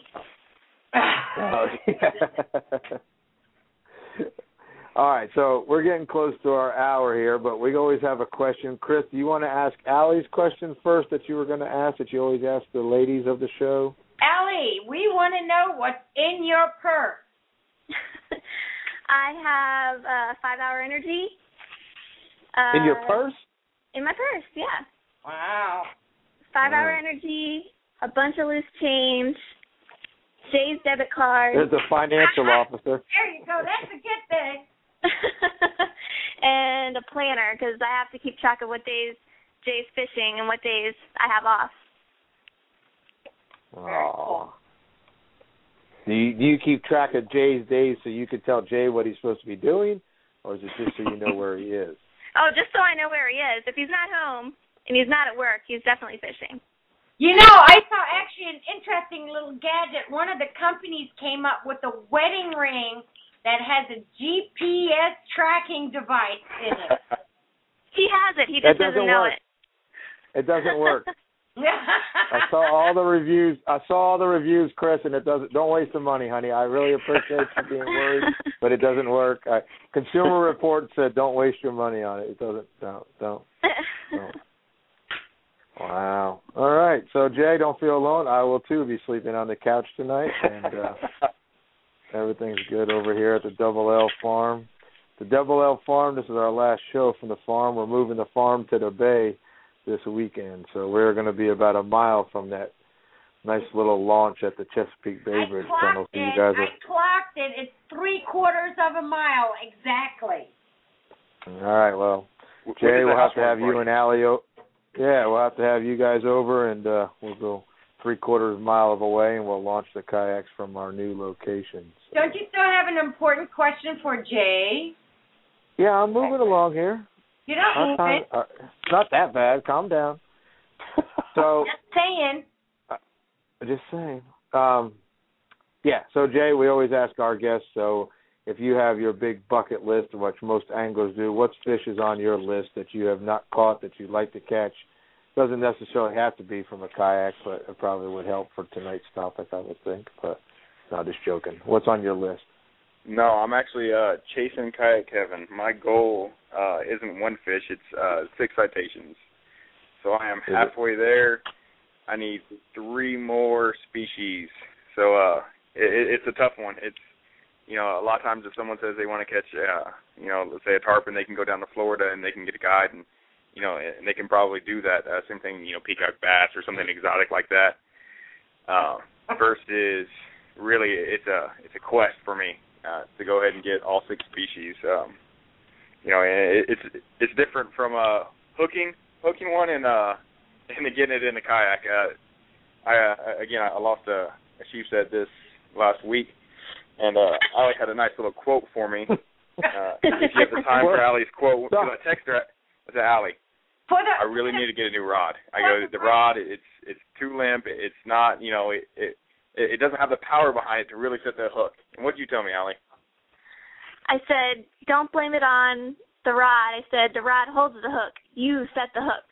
All right, so we're getting close to our hour here, but we always have a question. Chris, do you want to ask Allie's question first that you were going to ask, that you always ask the ladies of the show? Allie, we want to know what's in your purse. I have 5-hour energy. In your purse? In my purse, yeah. Wow. 5-hour energy, a bunch of loose change, Jay's debit card. There's a financial officer. There you go. That's a good thing. And a planner, because I have to keep track of what days Jay's fishing and what days I have off. Aww. Do you keep track of Jay's days so you can tell Jay what he's supposed to be doing, or is it just so you know where he is? Oh, just so I know where he is. If he's not home and he's not at work, he's definitely fishing. You know, I saw actually an interesting little gadget. One of the companies came up with a wedding ring that has a GPS tracking device in it. He has it. He just doesn't know it. It doesn't work. I saw all the reviews, Chris, and it doesn't. Don't waste the money, honey. I really appreciate you being worried, but it doesn't work. Consumer Reports said don't waste your money on it. It doesn't. Don't. Wow. All right. So Jay, don't feel alone. I will too be sleeping on the couch tonight, and everything's good over here at the Double L Farm. The Double L Farm. This is our last show from the farm. We're moving the farm to the bay this weekend, so we're going to be about a mile from that nice little launch at the Chesapeake Bay Bridge Tunnel. So you guys I clocked it. It's 3/4 of a mile exactly. All right. Well, Jay, we'll have to have you and Allie. Yeah, we'll have to have you guys over, and we'll go 3/4 mile away, and we'll launch the kayaks from our new location. So. Don't you still have an important question for Jay? Yeah, I'm moving along here. You don't move it. It's not that bad. Calm down. So Just saying. Yeah, so Jay, we always ask our guests, so if you have your big bucket list of what most anglers do, what fish is on your list that you have not caught that you'd like to catch? Doesn't necessarily have to be from a kayak, but it probably would help for tonight's topic, I would think. But no, just joking. What's on your list? No, I'm actually chasing kayak heaven. My goal isn't one fish, it's 6 citations. So I am halfway there. I need 3 more species. So it's a tough one. It's, you know, a lot of times if someone says they want to catch, you know, let's say a tarpon, they can go down to Florida and they can get a guide, and, you know, and they can probably do that. Same thing, you know, peacock bass or something exotic like that. First is really, it's a quest for me. To go ahead and get all 6 species, you know, it's different from hooking one and getting it in a kayak. I lost a sheepshead this last week, and Allie had a nice little quote for me. If you have the time for Allie's quote, I text her. I said, Allie, I really need to get a new rod. I go, the rod, it's too limp. It's not, you know, it doesn't have the power behind it to really set the hook. And what did you tell me, Allie? I said, don't blame it on the rod. I said, the rod holds the hook. You set the hook.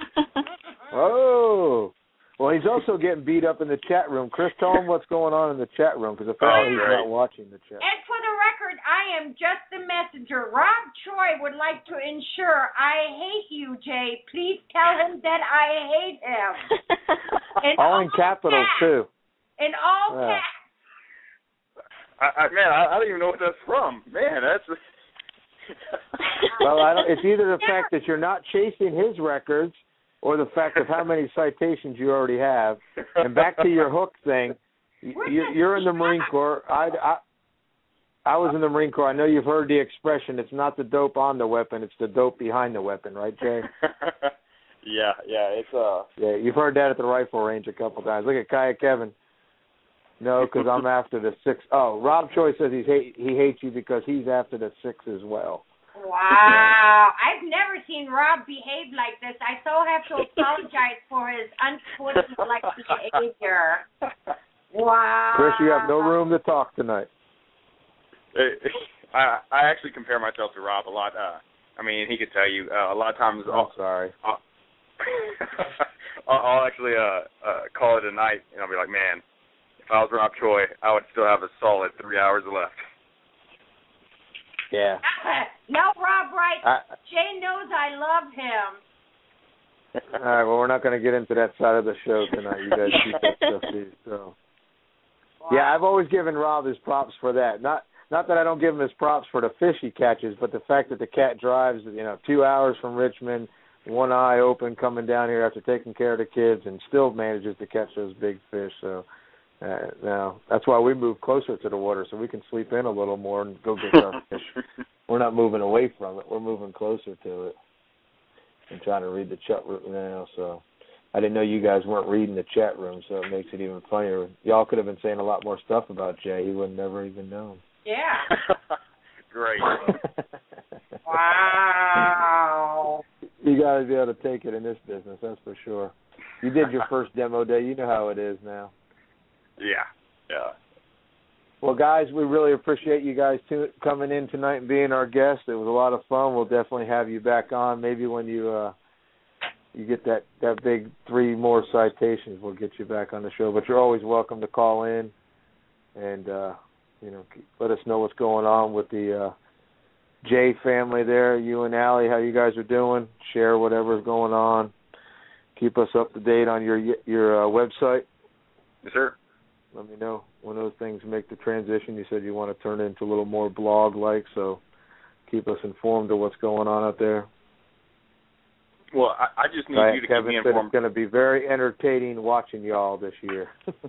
Oh. Well, he's also getting beat up in the chat room. Chris, tell him what's going on in the chat room, because apparently he's not watching the chat. And for the record, I am just the messenger. Rob Troy would like to ensure I hate you, Jay. Please tell him that I hate him. All in capitals, too. In all caps. I don't even know what that's from. Man, that's Well, it's either the fact that you're not chasing his records or the fact of how many citations you already have. And back to your hook thing, you're in the Marine Corps. I was in the Marine Corps. I know you've heard the expression, it's not the dope on the weapon, it's the dope behind the weapon, right, Jay? Yeah, it's Yeah, you've heard that at the rifle range a couple times. Look at Kayak Kevin. No, because I'm after the 6. Oh, Rob Choi says he hates you because he's after the 6 as well. Wow. I've never seen Rob behave like this. I so have to apologize for his unsportsmanlike behavior. Wow. Chris, you have no room to talk tonight. I actually compare myself to Rob a lot. I mean, he could tell you a lot of times. Sorry. I'll actually call it a night, and I'll be like, man, if I was Rob Choi, I would still have a solid 3 hours left. Yeah. No, Rob, right? Jay knows I love him. All right, well, we're not going to get into that side of the show tonight. You guys keep that stuff to yourself. Wow. Yeah, I've always given Rob his props for that. Not that I don't give him his props for the fish he catches, but the fact that the cat drives, 2 hours from Richmond, one eye open, coming down here after taking care of the kids, and still manages to catch those big fish. So now that's why we move closer to the water, so we can sleep in a little more and go get our fish. We're not moving away from it. We're moving closer to it and trying to read the chat room now. So I didn't know you guys weren't reading the chat room, so it makes it even funnier. Y'all could have been saying a lot more stuff about Jay. He would never even known. Yeah. Great. Wow. You got to be able to take it in this business, that's for sure. You did your first demo day. You know how it is now. Yeah. Well, guys, we really appreciate you guys coming in tonight and being our guests. It was a lot of fun. We'll definitely have you back on. Maybe when you get that big 3 more citations, we'll get you back on the show. But you're always welcome to call in and, let us know what's going on with the Jay family there. You and Allie, how you guys are doing. Share whatever's going on. Keep us up to date on your website. Yes, sir. Let me know when those things make the transition. You said you want to turn it into a little more blog-like, so keep us informed of what's going on out there. Well, I just need you to keep me informed. Kevin said it's going to be very entertaining watching y'all this year.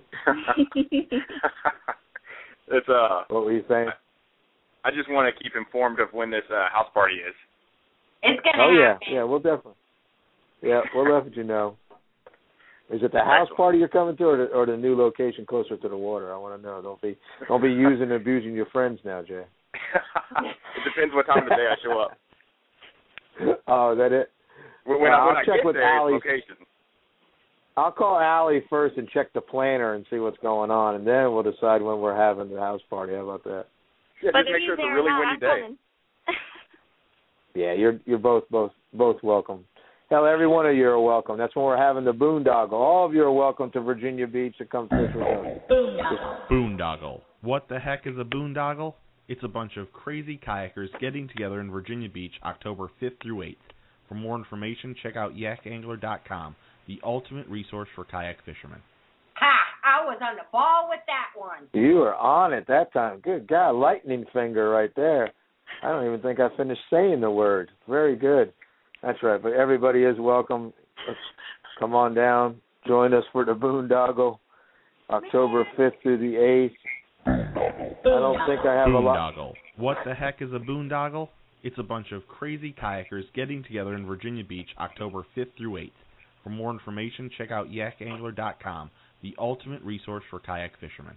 It's what were you saying? I just want to keep informed of when this house party is. It's going to happen. Yeah, we'll definitely. Yeah, we'll let you know. Is it the house party you're coming to, or the new location closer to the water? I want to know. Don't be using and abusing your friends now, Jay. It depends what time of the day I show up. Oh, is that it? When I check with Allie's location. I'll call Allie first and check the planner and see what's going on, and then we'll decide when we're having the house party. How about that? Yeah, just make sure it's a really windy day. Yeah, you're both welcome. Hell, every one of you are welcome. That's when we're having the boondoggle. All of you are welcome to Virginia Beach to come fish with us. Boondoggle. What the heck is a boondoggle? It's a bunch of crazy kayakers getting together in Virginia Beach October 5th through 8th. For more information, check out yakangler.com, the ultimate resource for kayak fishermen. Ha! I was on the ball with that one. You were on it that time. Good God, lightning finger right there. I don't even think I finished saying the word. Very good. That's right, but everybody is welcome. Come on down. Join us for the boondoggle, October 5th through the 8th. I don't think I have a lot. Boondoggle. What the heck is a boondoggle? It's a bunch of crazy kayakers getting together in Virginia Beach October 5th through 8th. For more information, check out yakangler.com, the ultimate resource for kayak fishermen.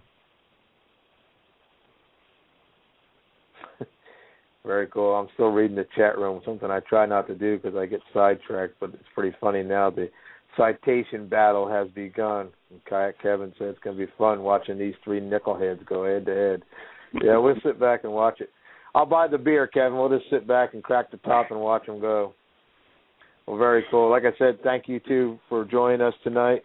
Very cool. I'm still reading the chat room, something I try not to do because I get sidetracked, but it's pretty funny now. The citation battle has begun. And Kayak Kevin said it's going to be fun watching these 3 nickelheads go head-to-head. Yeah, we'll sit back and watch it. I'll buy the beer, Kevin. We'll just sit back and crack the top and watch them go. Well, very cool. Like I said, thank you, too, for joining us tonight.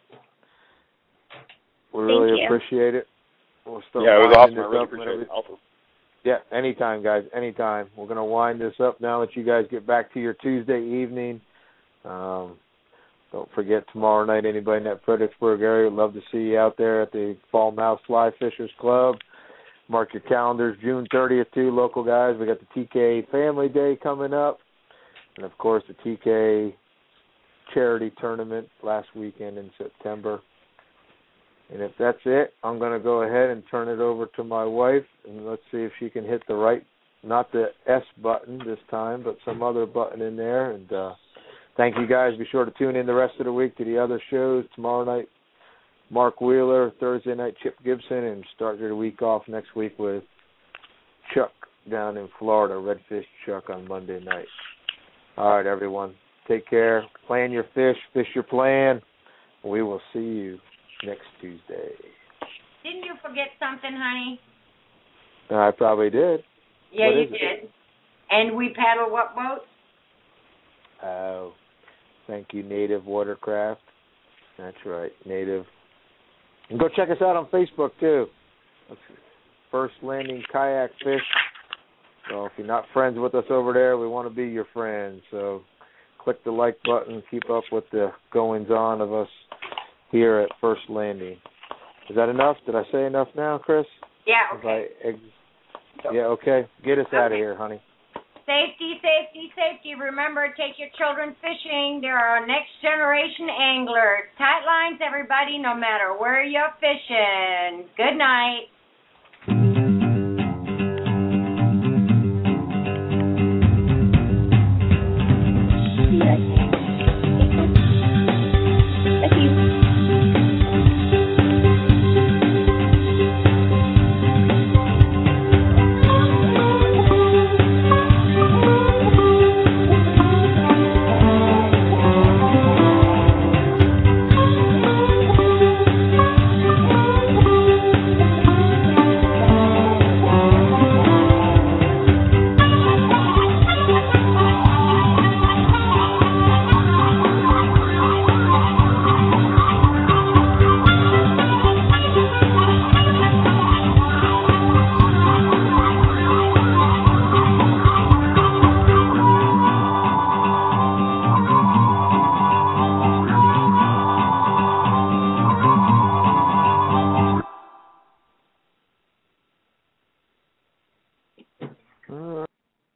We really appreciate it. We'll start it was awesome. I really appreciate it. Awesome. Yeah, anytime, guys, anytime. We're going to wind this up now that you guys get back to your Tuesday evening. Don't forget, tomorrow night, anybody in that Fredericksburg area, would love to see you out there at the Fall Mouth Fly Fishers Club. Mark your calendars. June 30th, too, local guys. We got the TK Family Day coming up. And, of course, the TK Charity Tournament last weekend in September. And if that's it, I'm going to go ahead and turn it over to my wife, and let's see if she can hit the right, not the S button this time, but some other button in there. And thank you, guys. Be sure to tune in the rest of the week to the other shows. Tomorrow night, Mark Wheeler. Thursday night, Chip Gibson. And start your week off next week with Chuck down in Florida, Redfish Chuck on Monday night. All right, everyone. Take care. Plan your fish. Fish your plan. We will see you next Tuesday. Didn't you forget something, honey? I probably did. Yeah, what you did. And we paddle what boats? Oh, thank you, Native Watercraft. That's right, Native. And go check us out on Facebook, too. First Landing Kayak Fish. So if you're not friends with us over there, we want to be your friends. So click the like button. Keep up with the goings-on of us here at First Landing. Is that enough? Did I say enough now, Chris? Yeah, okay. Yeah, okay. Get us out of here, honey. Safety, safety, safety. Remember, take your children fishing. They're our next generation anglers. Tight lines, everybody, no matter where you're fishing. Good night.